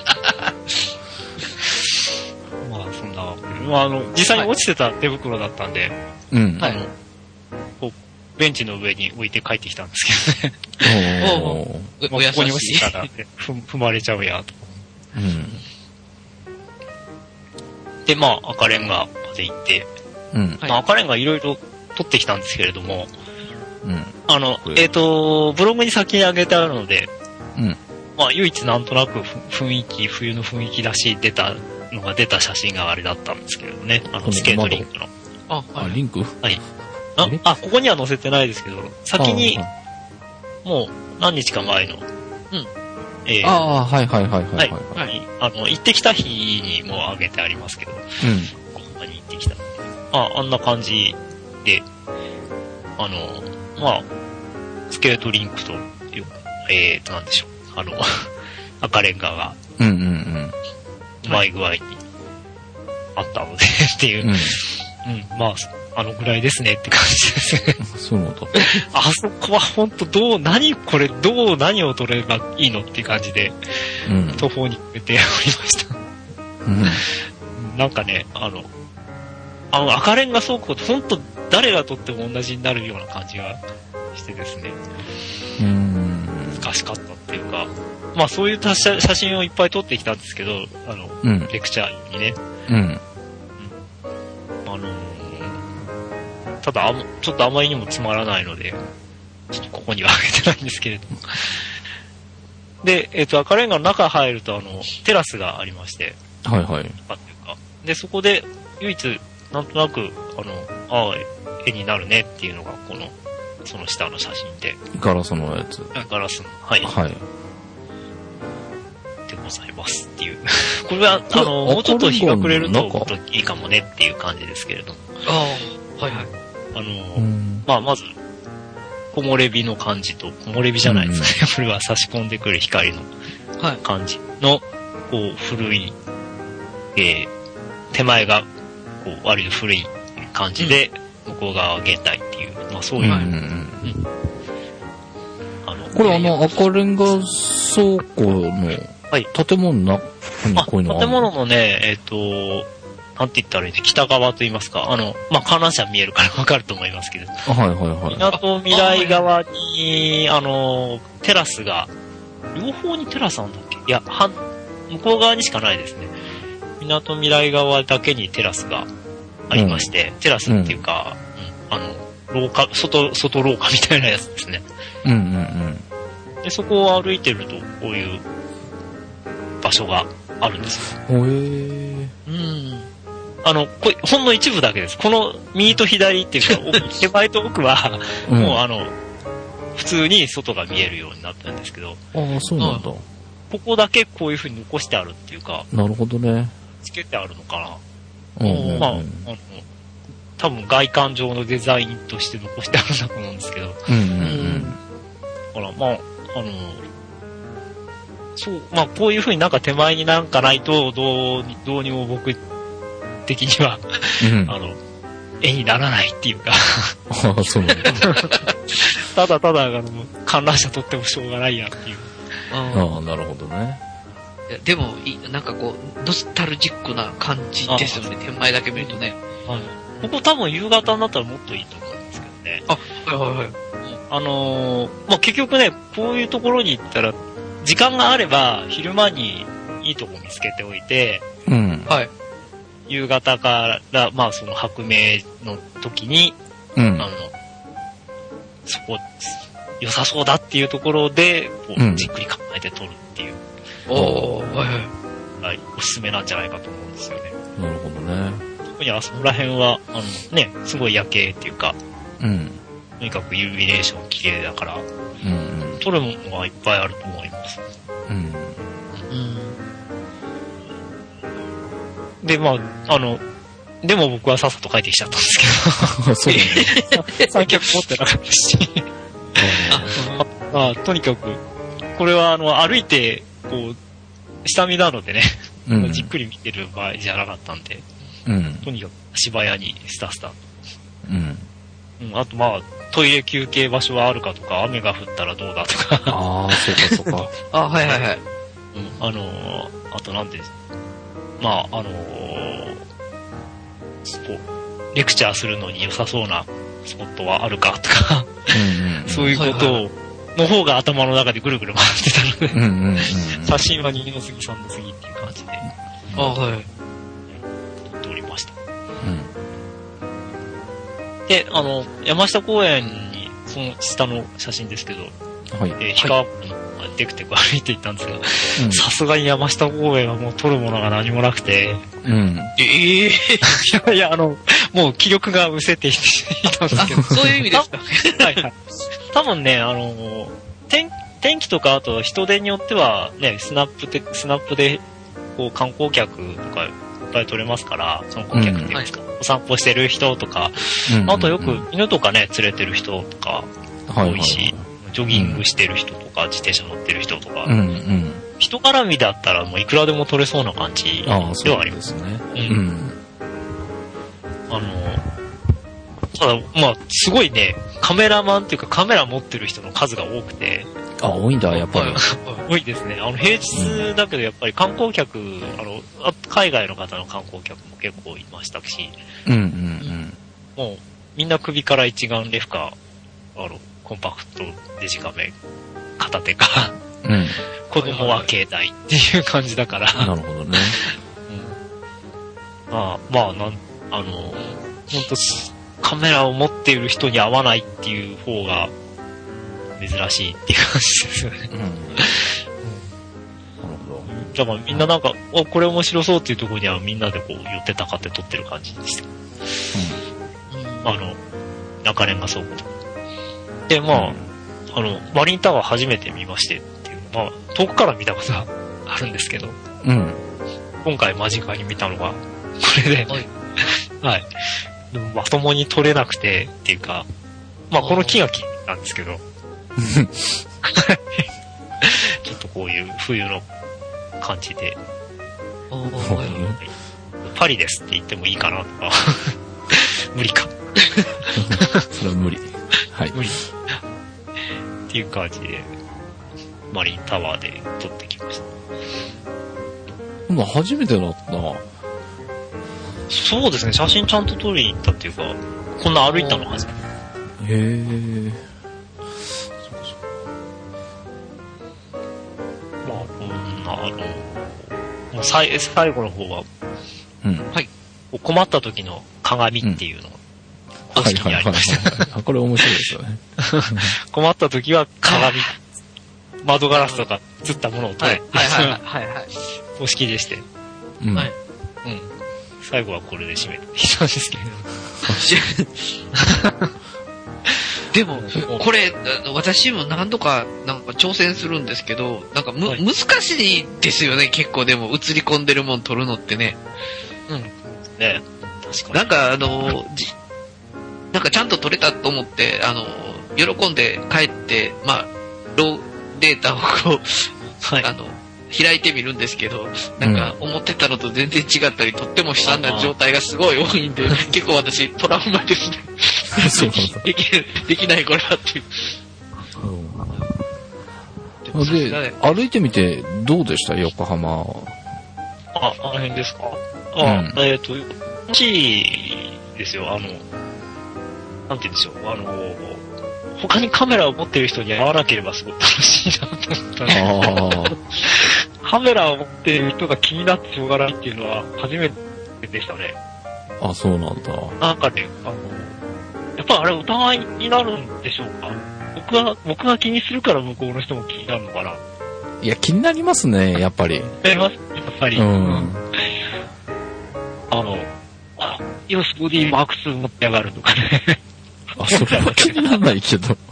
まあそんな、まああの実際に落ちてた手袋だったんで、はい、あの、こうベンチの上に置いて帰ってきたんですけどね。おお。ここに落ちてたら踏まれちゃうやと。うん。でまあ赤レンガまで行って、うん。まあ赤レンガいろいろ撮ってきたんですけれども。うん、あの、えっ、ー、と、ブログに先に上げてあるので、うん、まあ、唯一なんとなく雰囲気、冬の雰囲気だし、出たのが出た写真があれだったんですけどね。あの、スケートリンクの。 あ、はい、あ、リンクはい。あ、あ、ここには載せてないですけど、先に、もう何日か前の、うん。 えー、ああ、はいはいはいはい、はい。 はい。あの、行ってきた日にも上げてありますけど、うん。ここに行ってきた。あ、あんな感じで、あの、まあ、スケートリンクと、えーと、なんでしょう。あの、赤レンガが、うんうんうん。うまい具合にあったので、っていう、うん、うん。まあ、あのぐらいですねって感じですね。 そうなんだ。 あそこは本当どう、何これ、どう、何を取ればいいのっていう感じで、うん、途方に暮れておりました。うん。なんかね、あの、あの赤レンガ倉庫って本当誰が撮っても同じになるような感じがしてですね。うーん。難しかったっていうか、まあそういう写真をいっぱい撮ってきたんですけど、あの、うん、レクチャーにね。うん。うん、あのー、ただあ、ちょっとあまりにもつまらないので、ちょっとここにはあげてないんですけれども。で、えっと、赤レンガの中入ると、あの、テラスがありまして。 はいはい。 っていうか。で、そこで唯一、なんとなく、あの、ああ、絵になるねっていうのが、この、その下の写真で。 ガラスのやつ。 ガラスの、はい。 はい。 でございますっていう。これは、あの、もうちょっと日が暮れると、もっといいかもねっていう感じですけれども。ああ、はいはい。あの、まあ、まず、木漏れ日の感じと、木漏れ日じゃないですかね。これは差し込んでくる光の感じの、こう、古い、えー、手前が、こう、割と古い感じで、うん、向こう側は現代っていう、まあそういう。うんうんうん、 あのこれあの赤レンガ倉庫の建物の中にこういうのある、建物のね、えっ、ー、と、なんて言ったらいいね、北側と言いますか、あの、まあ観覧車見えるからわかると思いますけど。 はいはいはい。 港未来側に、あの、テラスが、両方にテラスあるんだっけ？いや、は向こう側にしかないですね。港未来側だけにテラスがありまして、うん、テラスっていうか、うん、あの、廊下、外、外廊下みたいなやつですね。うんうんうん。で、そこを歩いてると、こういう場所があるんですよ。へー。 うん。あの、これ、ほんの一部だけです。この右と左っていうか、手前と奥は、もうあの、普通に外が見えるようになったんですけど。 ああ、そうなんだ。 ここだけこういう風に残してあるっていうか。 なるほどね。 つけてあるのかな。うんうんうん、まあ、あの、多分外観上のデザインとして残してあるんだと思うんですけど。うんうんうん。だからまあ、あの、そう、まあこういう風になんか手前になんかないと、どうに、どうにも僕的には、うん、あの、絵にならないっていうか。 ああ、そうなんだ。 ただただ、あの、観覧車撮ってもしょうがないやっていう。 ああ、なるほどね。 でも、なんかこう、ノスタルジックな感じですよね、手前だけ見るとね。 はい。ここ多分夕方になったらもっといいと思うんですけどね。 あ、はいはいはい。 あのー、まあ、結局ね、こういうところに行ったら、時間があれば、昼間にいいとこ見つけておいて、うん。はい。夕方から、まあ、その白明の時に、うん。あの、そこ、良さそうだっていうところで、こう、じっくり考えて撮るっていう。 おー、はいはい。 はい、おすすめなんじゃないかと思うんですよね。 なるほどね。 特にあそこら辺は、あのね、すごい夜景っていうか、 うん。 とにかくイルミネーション綺麗だから、 うんうん。 撮るものはいっぱいあると思います。 うん。 うん。で、まあ、あの、でも僕はさっさと帰ってきちゃったんですけど。 そうなんだ。 三脚持ってなかったし。まあ、とにかく、これはあの、歩いて、こう、下見なのでね、うん、じっくり見てる場合じゃなかったんで、うん、とにかく足早にスタスタ。うんうん、あとまあ、トイレ休憩場所はあるかとか、雨が降ったらどうだとか。 ああ、そうかそうか。 あ、はいはいはい。 うん、あのー、あとなんで、まあ、あのー、レクチャーするのに良さそうなスポットはあるかとか、うんうん、そういうことを、はいはい、の方が頭の中でぐるぐる回ってたので、うんうんうんうん、写真は二の杉さんの杉っていう感じで、 あ、はい。 撮っておりました。うん、で、あの、山下公園に、その下の写真ですけど、はい、えー、氷川にテクテク歩いていったんですが、さすがに山下公園はもう撮るものが何もなくて、うん、ええー、いやいや、あの、もう気力が失せていたんですけど。 そういう意味ですか。 はいはい。多分ね、あの、天、天気とか、あと人手によっては、ね、スナップで、スナップで、こう、観光客とかいっぱい撮れますから、その顧客っていうんですか、うん、お散歩してる人とか、うんうんうん、あとよく犬とかね、連れてる人とか、多いし、はいはいはい、ジョギングしてる人とか、うん、自転車乗ってる人とか、うんうん、人絡みだったらもういくらでも撮れそうな感じではありますね。うん。あの、ただ、まあ、すごいね、カメラマンっていうかカメラ持ってる人の数が多くて。 あ、多いんだ、やっぱり。 多いですね。あの、平日だけどやっぱり観光客、あの、海外の方の観光客も結構いましたし。うんうんうん。もう、みんな首から一眼レフか、あの、コンパクトデジカメ片手か、うん、子供は携帯っていう感じだから。 なるほどね。 うん、まあ、まあ、なん、あの、ほんと、カメラを持っている人に会わないっていう方が珍しいっていう感じですよね。うん。うん、なるほど。だからみんななんか、お、これ面白そうっていうところにはみんなでこう寄ってたかって撮ってる感じでした。うん。あの、中年が倉庫とか。で、まあ、うん、あの、マリンタワー初めて見ましてっていうのは、まあ、遠くから見たことがあるんですけど、うん。今回間近に見たのが、これで、はい。はい。でもまともに撮れなくてっていうか、まあこの木が木なんですけど、ちょっとこういう冬の感じで、パリですって言ってもいいかなとか、無理か。 それは無理。はい。 無理。っていう感じで、マリンタワーで撮ってきました。 まあ初めてだったな。 そうですね、写真ちゃんと撮りに行ったっていうか、こんな歩いたの初めて。へぇー。そうそう。まあ、こんな、あの、もう最、最後の方は、うん。はい。困った時の鏡っていうのが、公式にありました。 これ面白いですよね。 困った時は鏡、窓ガラスとか映ったものを撮る。はいはいはいはいはい。公式でして。うん。はい。うん。最後はこれで締めてきたんですけど。でも、これ、私も何度かなんか挑戦するんですけど、なんかむ、はい、難しいですよね、結構でも映り込んでるもん撮るのってね。うん。ね、確かに。なんかあの、じなんかちゃんと撮れたと思って、あの、喜んで帰って、まあ、ローデータをこう、はい、あの、開いてみるんですけど、なんか思ってたのと全然違ったり、とっても悲惨な状態がすごい多いんで、結構私トラウマですね。そうできできないこれはっていう。 うん、で、歩いてみてどうでした横浜？ あ、あの辺ですか？あ、うん、えっ、ー、と、楽しいですよ。あの、なんて言うんでしょう。あの、他にカメラを持っている人に会わなければすごい楽しいなと思ったね。カメラを持っている人が気になってしょうがないっていうのは初めてでしたね。 あ、そうなんだ。 なんかね、あの、やっぱあれ疑いになるんでしょうか。僕は、僕が気にするから向こうの人も気になるのかな。 いや、気になりますね、やっぱり。 なります、やっぱり。 うん。 あの、イオスボディマークツー持って上がるとかね。 あ、それは気にならないけど。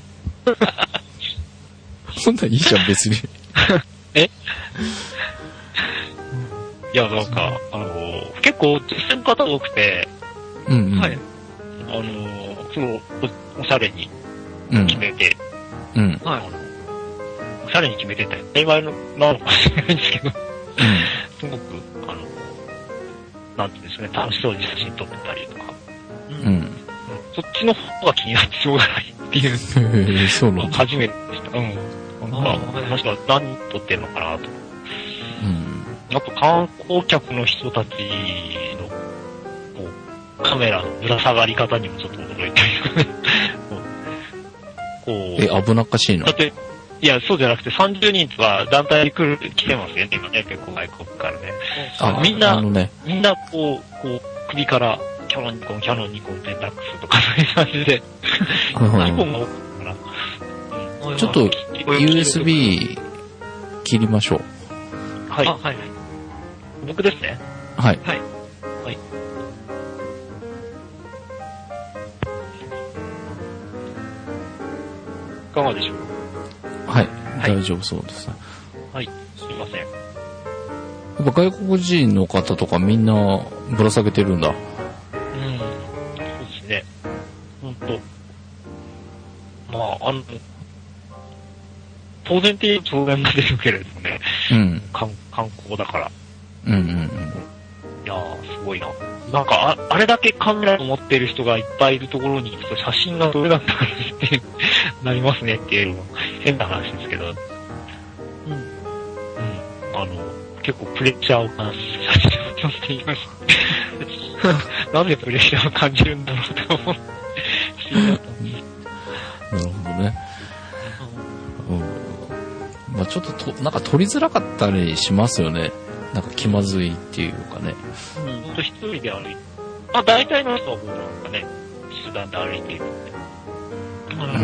そんなんいいじゃん、別に。 えいや、なんか、あの、結構、女性の方多くて、 うんうん、 はい。あの、すごいお、おしゃれに決めて、 うん。 はい。おしゃれに決めてて、当たり前のなのかもしれないんですけど、うん、すごく、あの、なんていうんですかね、楽しそうに写真撮ってたりとか、 うん。うん、 そっちの方が気になってしょうがないっていう、 へそうなんだ。 初めてでした。うん。まあ、もしくは何撮ってるのかなと。うん。あと、観光客の人たちの、こう、カメラのぶら下がり方にもちょっと驚いてる。こう。 え、危なっかしいの？ だって、いや、そうじゃなくてさんじゅうにんとか団体来る、来てますよね、今ね、結構外国からね。あみんな、ね、みんなこう、こう、首から、キャノンニコン、キャノンニコン、ペンタックスとかそういう感じで、ニコンが多かったから。 ちょっと ユーエスビー 切りましょう。 はい。あ、はい。僕ですね。 はい。 はい。はい。いかがでしょう？ はい。大丈夫そうですね。 はい。すいません。やっぱ外国人の方とかみんなぶら下げてるんだ。うん。 そうですね。ほんと。まあ、あの、当然っていう当然が出るけれどもね。うん。観光だから。 うんうんうん。いやー、すごいな。なんかあ、あれだけカメラを持ってる人がいっぱいいるところに行くと写真がどれだったかってなりますねっていうのも変な話ですけど。うん。うん。あの、結構プレッシャーを感じる写真を撮っていました。なんでプレッシャーを感じるんだろうと思って、不思議だったんです。 なるほどね。うん。まあちょっとと、なんか撮りづらかったりしますよね。なんか気まずいっていうかね。 うん、ほんと一人で歩いて。まあ大体の人は僕なんかね、集団で歩いているんで。うん。うん。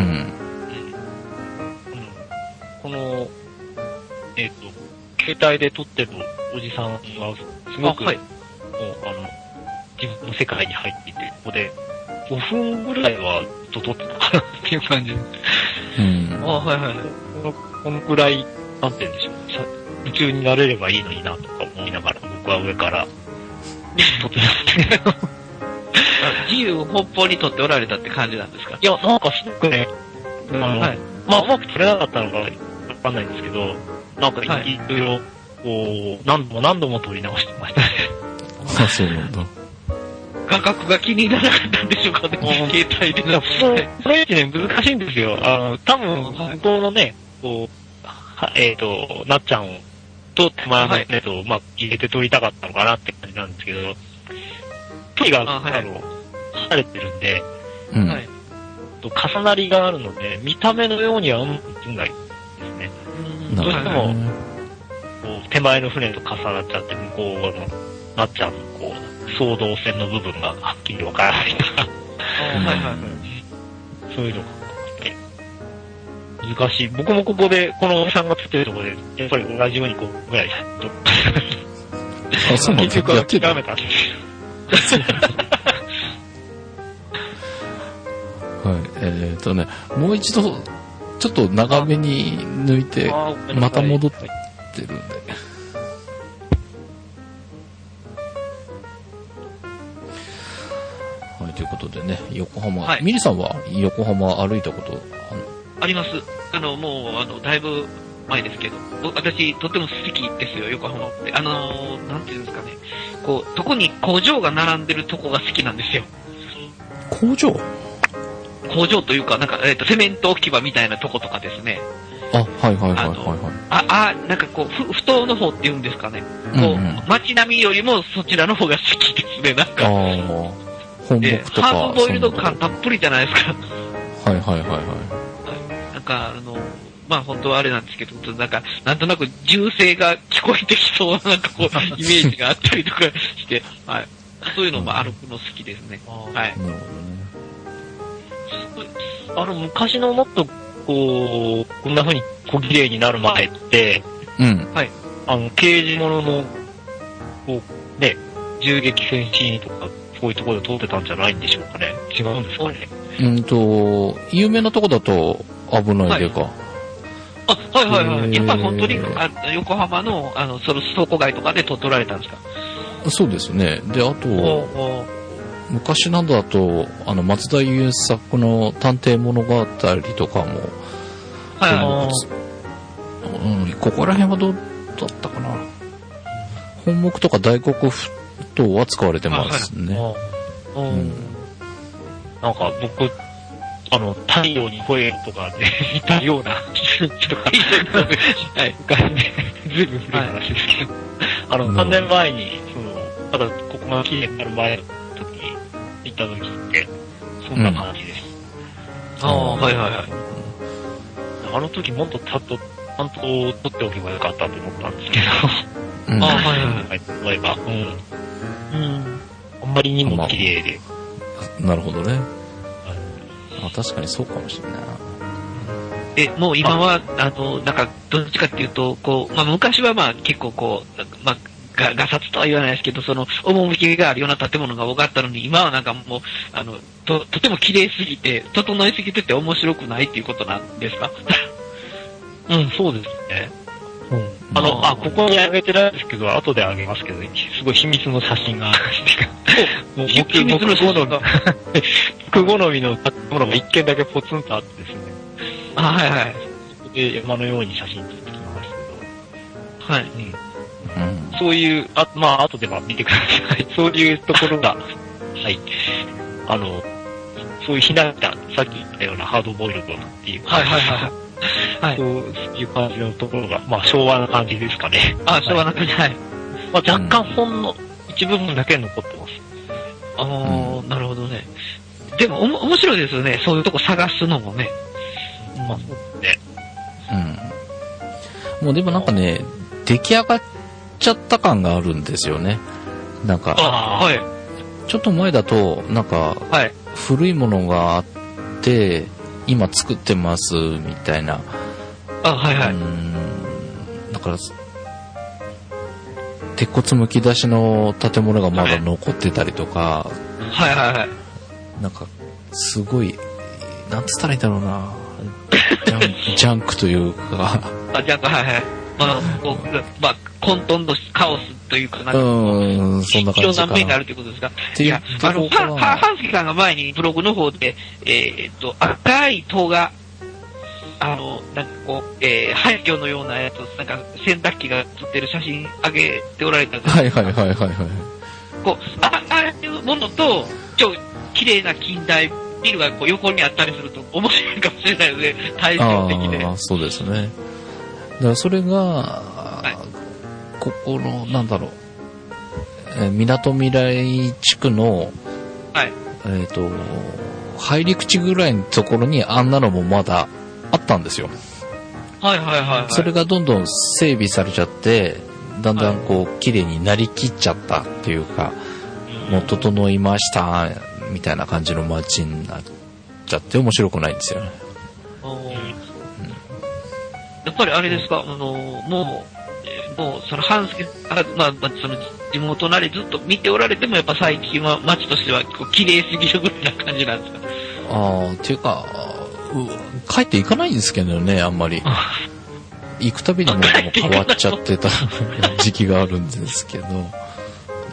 この、えっ、ー、と、携帯で撮ってるおじさんは、すごく、はい、もう、あの、自分の世界に入っていて、ここで、ごふんぐらいはずっと撮ってたかなっていう感じ。うん。あはいはいはい。この、このぐらい、なんて言うんでしょう。夢中になれればいいのになとか思いながら、僕は上から撮ってたんですけど。 自由奔放に撮っておられたって感じなんですか？ いや、なんかすごくね、あの、はい、まあうまく撮れなかったのかわかんないんですけど、なんかいろいろ、こう、何度も何度も撮り直してましたね。 あ、そうなんだ。 画角が気にならなかったんでしょうかね、携帯で。 これってね、難しいんですよ。あの、多分、向こうのね、こう、えっ、ー、と、なっちゃんと手前のやつを、まあ、入れて撮りたかったのかなって感じなんですけど、距離が、あ、はい、あの、離れてるんで、うん、はい、と重なりがあるので、見た目のようにはうまく映んないですね。うん、どうしても、こう手前の船と重なっちゃって、向こうのなっちゃんのこう、送導線の部分がはっきりわからないとか、はいはいはい、そういうのが。難しい。僕もここで、このおじさんが撮ってるところで、やっぱり同じようにこうぐらいと。 あ、そうなんですか。 結局諦めたんですよ。 はい。えー、っとね、もう一度、ちょっと長めに抜いて、また戻ってるんで。はい、ということでね、横浜、はい、ミリさんは横浜歩いたことあるの？ あります。あの、もう、あの、だいぶ前ですけど、私、とても好きですよ、横浜って。あの、なんていうんですかね。こう、特に工場が並んでるとこが好きなんですよ。 工場？ 工場というか、なんか、えっと、セメント置き場みたいなとことかですね。 あ、はいはいはいはい、はい。 あ、あ、なんかこう、ふ、不当の方って言うんですかね。こう、うんうん、街並みよりもそちらの方が好きですね、なんか。ああ。 本木とか。 ハードボイルド感たっぷりじゃないですか。 はいはいはいはい。 なんか、あの、まあ本当はあれなんですけど、なんか、なんとなく銃声が聞こえてきそうな、なんかこう、イメージがあったりとかして、はい。そういうのも歩くの好きですね。はい。なるほどね。 あの、昔のもっと、こう、こんな風に小綺麗になる前って、 うん。 はい。あの、刑事物の、こう、ね、銃撃戦シーンとか、そういうところで撮ってたんじゃないんでしょうかね。違うんですかね。 うんと、有名なとこだと、危ないでか。はい、 あ、はいはいはい。やっぱり本当に、あ横浜の、あの、その倉庫街とかで撮られたんですか？ そうですね。で、あと、昔なんだと、あの、松田優作の探偵物語とかも、はい、うん、ここら辺はどうだったかな。本木とか大黒ふとは使われてますね。はい、うん、 なんか僕、あの、太陽に吠えるとかで似たような、ちょっとか、はい、がね、ずいぶん古い話ですけど、あの、さんねんまえに、その、ただここが綺麗になる前の時に、行った時って、そんな感じです。 うん、ああ、はいはいはい。 あの時もっとちゃんと、ちゃんと撮っておけばよかったと思ったんですけど、 うん、 ああ、はいはいはい。思えば、うん。うん。あんまりにも綺麗で。 なるほどね。あ、確かにそうかもしれないな。 え、もう今は、あ, あの、なんか、どっちかっていうと、こう、まあ昔はまあ結構こう、まあ、が、がさつとは言わないですけど、その、趣があるような建物が多かったのに、今はなんかもう、あの、と、とても綺麗すぎて、整いすぎてて面白くないっていうことなんですか？ うん、そうですね。うん。あの、あ、ここにあげてないですけど、後であげますけど、すごい秘密の写真が。 もう僕、秘密の写真が。 僕好みの建物が一軒だけポツンとあってですね。 あ、はいはい。 そこで山のように写真撮ってきましたけど。はい。うん。 うん、 そういう、あ、まあ、後でまあ見てください。そういうところが、はい。あの、そういうひなびた、さっき言ったようなハードボイルドっていう。 はいはいはい。 はい、そういう感じのところが、まあ昭和な感じですかね。 あ、昭和な感じ、はい。 まあ若干ほんの一部分だけ残ってます。 ああ、うん、なるほどね。でもおも面白いですよね。そういうとこ探すのもね。 うん、まあそうですね。 うん。もうでもなんかね、出来上がっちゃった感があるんですよね。なんか、 あ、はい。 ちょっと前だと、なんか、はい、古いものがあって、今作ってますみたいな。 あ、はいはい。 うん、だから鉄骨むき出しの建物がまだ残ってたりとか、 はい、はいはいはい。 なんかすごい、なんつったらいいんだろうな、ジャンジャンクというか。 あ、ジャンク、はいはい。まあ、こうまあ混沌のカオスというか、なんかうん、そんな感じかな。 いろんな面があるということですか。いや、あの、ハハンスケさんが前にブログの方で、えー、っと、赤い塔が、あの、なんかこう、えー、廃墟のようなやつ、なんか洗濯機が撮ってる写真上げておられたんです。 はいはいはいはいはい。 こう、ああいうものと、超綺麗な近代ビルがこう横にあったりすると面白いかもしれないので、対照的で。 ああ、そうですね。だからそれが、はい、ここの、なんだろう、えー、港未来地区の、 はい、 えっと、入り口ぐらいのところにあんなのもまだあったんですよ。 はいはいはい、はい。 それがどんどん整備されちゃって、だんだんこう、綺麗になりきっちゃったっていうか、もう整いました、みたいな感じの街になっちゃって面白くないんですよね。 やっぱりあれですか、あの、もう、もう、その、半助、まあ、まあ、その、地元なりずっと見ておられても、やっぱ最近は街としては、こう、綺麗すぎるぐらいな感じなんですか？ ああ、っていうか、帰っていかないんですけどね、あんまり。行くたびにもう変わっちゃってた時期があるんですけど。うん。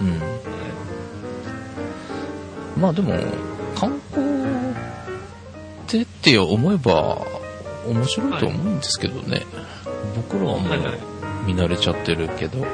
まあでも、観光ってって思えば、面白いと思うんですけどね、はい、僕らはもう見慣れちゃってるけど、うん、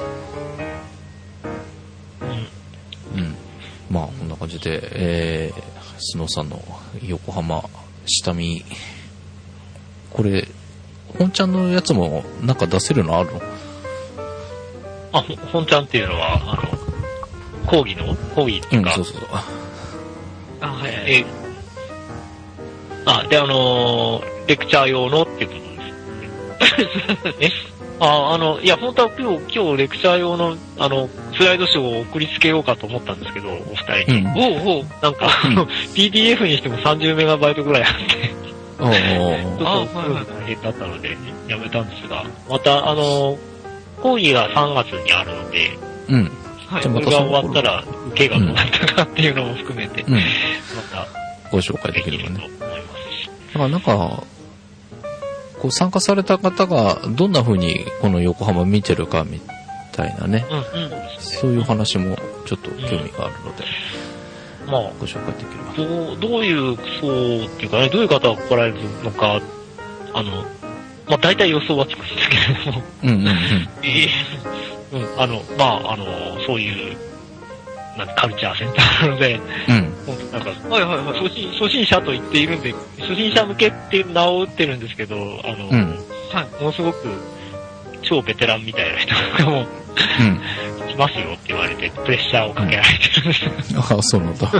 うん、まあこんな感じで、えー、スノーさんの横浜下見、これ本ちゃんのやつもなんか出せるのあるの？ あ、本ちゃんっていうのはあの講義の講義っていうか、 うん、そうそうそう、 あ、はい、 えー、あであのーレクチャー用のっていうことです。えあ、あの、いや、本当は今日、今日レクチャー用の、あの、スライドショーを送りつけようかと思ったんですけど、お二人に。 うん、おうおうなんか、あの、ピーディーエフ にしてもさんじゅうメガバイトぐらいあって。 ちょっと大変だったので、やめたんですが、また、あの、講義がさんがつにあるので、 うん。 はい、それが終わったら、受けがどうなったかっていうのも含めて、うん、また、 ご紹介できればね。だからなんか、こう参加された方がどんな風にこの横浜見てるかみたいなね、うんうん、そういう話もちょっと興味があるので、うん、まあ、ご紹介できれば。 どう、どういう層っていうかね、どういう方が来られるのか、あの、まあ大体予想はつくんですけれども、うんうんうん。えー、うん、あの、まあ、あの、そういう、なんカルチャーセンターなので、うん、なんか、はいはいはい、初心、初心者と言っているんで、初心者向けっていう名を打ってるんですけど、あの、うん、はい、ものすごく超ベテランみたいな人とかも、うん、来ますよって言われて、プレッシャーをかけられてるんですよ。 うん、ああ、そうなんだ。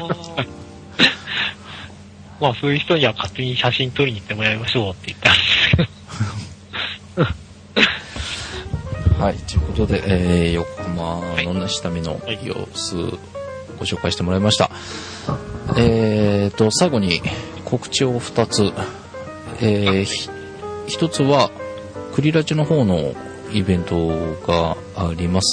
まあ、そういう人には勝手に写真撮りに行ってもらいましょうって言ったんですけど。 はい、ということで、えー、横浜の下見の様子、ご紹介してもらいました。はい、えーと、最後に告知をふたつ。えー、ひとつは、クリラジの方のイベントがあります。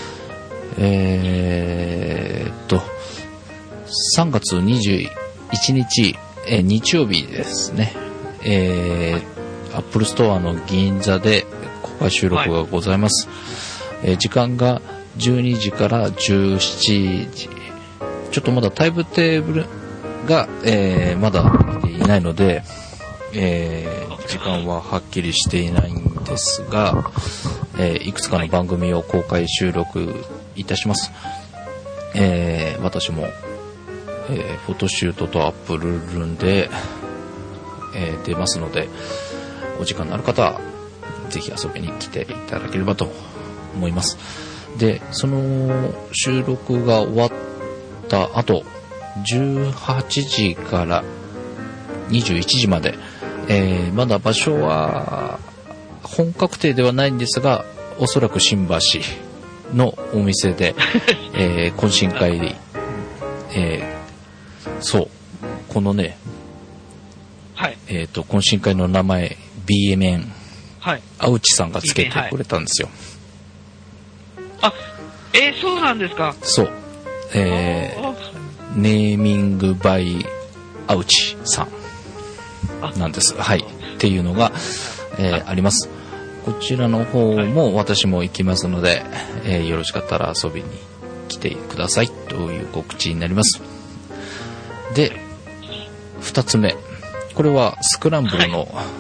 えーと、さんがつにじゅういちにち、えー、日曜日ですね。えー、アップルストアの銀座で、公開収録がございます、はい、えー、時間がじゅうにじからじゅうしちじ、ちょっとまだタイムテーブルが、えー、まだ見ていないので、えー、時間ははっきりしていないんですが、えー、いくつかの番組を公開収録いたします。えー、私も、えー、フォトシュートとアップルルンで、えー、出ますので、お時間のある方はぜひ遊びに来ていただければと思います。で、その収録が終わった後、じゅうはちじからにじゅういちじまで、えー、まだ場所は本確定ではないんですが、おそらく新橋のお店で、えー、懇親会、えー、そう、このね、はい、えっと、懇親会の名前、ビーエムエヌ、はい、青内さんがつけてくれたんですよ。 はい、あ、えー、そうなんですか。 そう。えー、ネーミングバイ青内さんなんです。はい。っていうのが、えー、あります。こちらの方も私も行きますので、えー、よろしかったら遊びに来てくださいという告知になります。で、二つ目。これはスクランブルの、はい、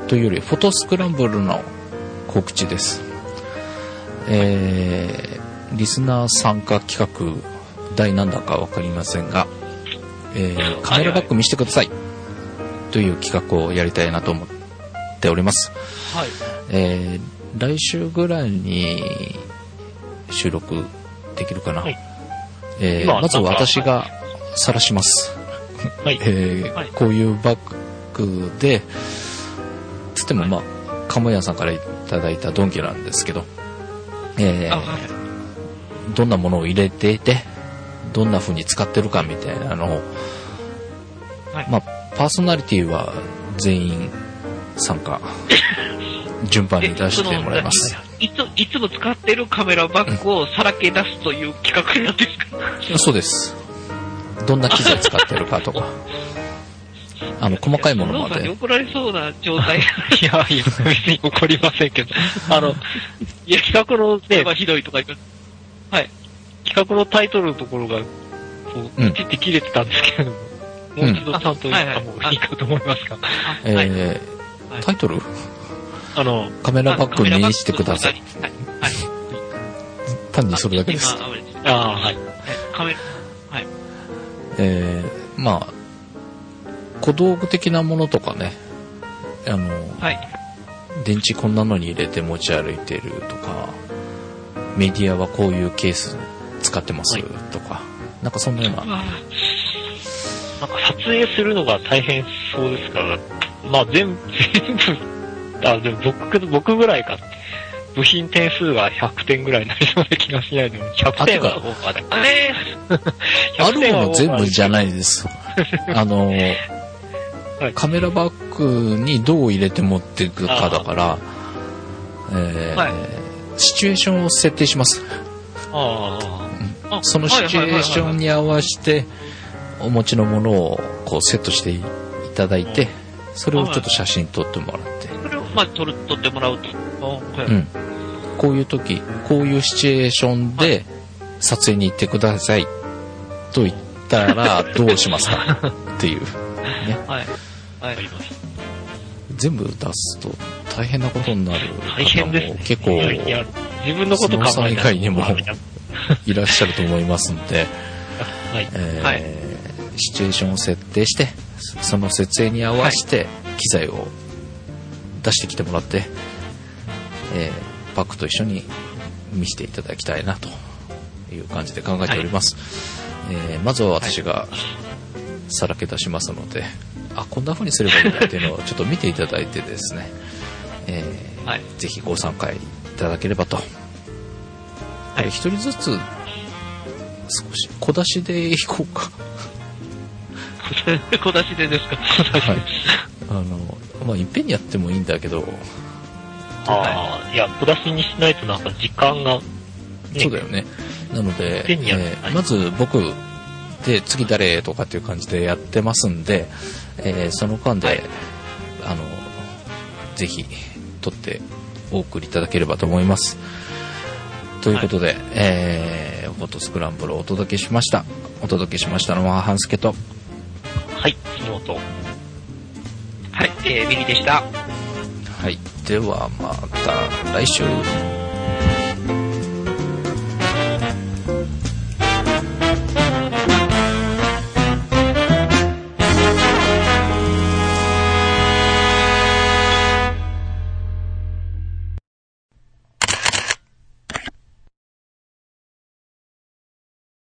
というよりフォトスクランブルの告知です。えー、リスナー参加企画第何弾か分かりませんが、えー、カメラバッグ見せてくださいという企画をやりたいなと思っております。はい、えー、来週ぐらいに収録できるかな。はい、えー、まず私が晒します。はい、えーはい、こういうバッグでつってもまあ鴨屋さんからいただいたドンキなんですけど、えーはい、どんなものを入れていてどんな風に使ってるかみたいなのを、はい、まあパーソナリティは全員参加順番に出してもらいます。 いついつも使ってるカメラバッグをさらけ出すという企画なんですか？ うん、そうです。どんな機材使ってるかとかあの細かいものまで。 怒られそうな状態。いやいや別に怒りませんけど、あのいや企画のね、 ひどいとか言って、はい、 企画のタイトルのところがこう一って切れてたんですけれども、うん、もう一度ちゃんと言った方がいいかと思いますか。 えーはい、タイトル？あのカメラバッグにしてください。はいはい、単にそれだけです。 ああはい。 カメラはい。 えー、まあ小道具的なものとかね、あの、はい、電池こんなのに入れて持ち歩いてるとか、メディアはこういうケース使ってますとか、はい、なんかそんなような。なんか撮影するのが大変そうですから、まあ全部、全部、あ、でも僕、僕ぐらいか。部品点数がひゃくてんぐらいになりそうな気がしないでも、ひゃくてんはオーバーで。 あれあるもの全部じゃないです。あの、 はい、カメラバッグにどう入れて持っていくかだから、えーはい、シチュエーションを設定します。 あうん、そのシチュエーションに合わせてお持ちのものをこうセットしていただいて、それをちょっと写真撮ってもらって、 それをまあ撮る撮ってもらうと、はい、 うん、こういう時こういうシチュエーションで撮影に行ってくださいと言ったらどうしますかっていう、ね、 はいはい、 全部出すと大変なことになる方も結構自分のこと考えたら以外にもいらっしゃると思いますので、 はいえーはい、 シチュエーションを設定してその設営に合わせて機材を出してきてもらって、えー、パックと一緒に見せていただきたいなという感じで考えております、はい、えー、まずは私がさらけ出しますので、あ、こんな風にすればいいんだっていうのをちょっと見ていただいてですね、えーはい、ぜひご参加いただければと。はい、一人ずつ少し小出しでいこうか小出しでですか。 はい、あのまあいっぺんにやってもいいんだけど、 ああ、いや小出しにしないとなんか時間が、ね、 そうだよね。なので、えー、まず僕で次誰とかっていう感じでやってますんで、えー、その間で、はい、あのぜひ撮ってお送りいただければと思います。ということで、はい、えー、フォトスクランブルをお届けしました。お届けしましたのは半助と、 はい、昨日と、 はい、えー、ミリでした。 はい、ではまた来週。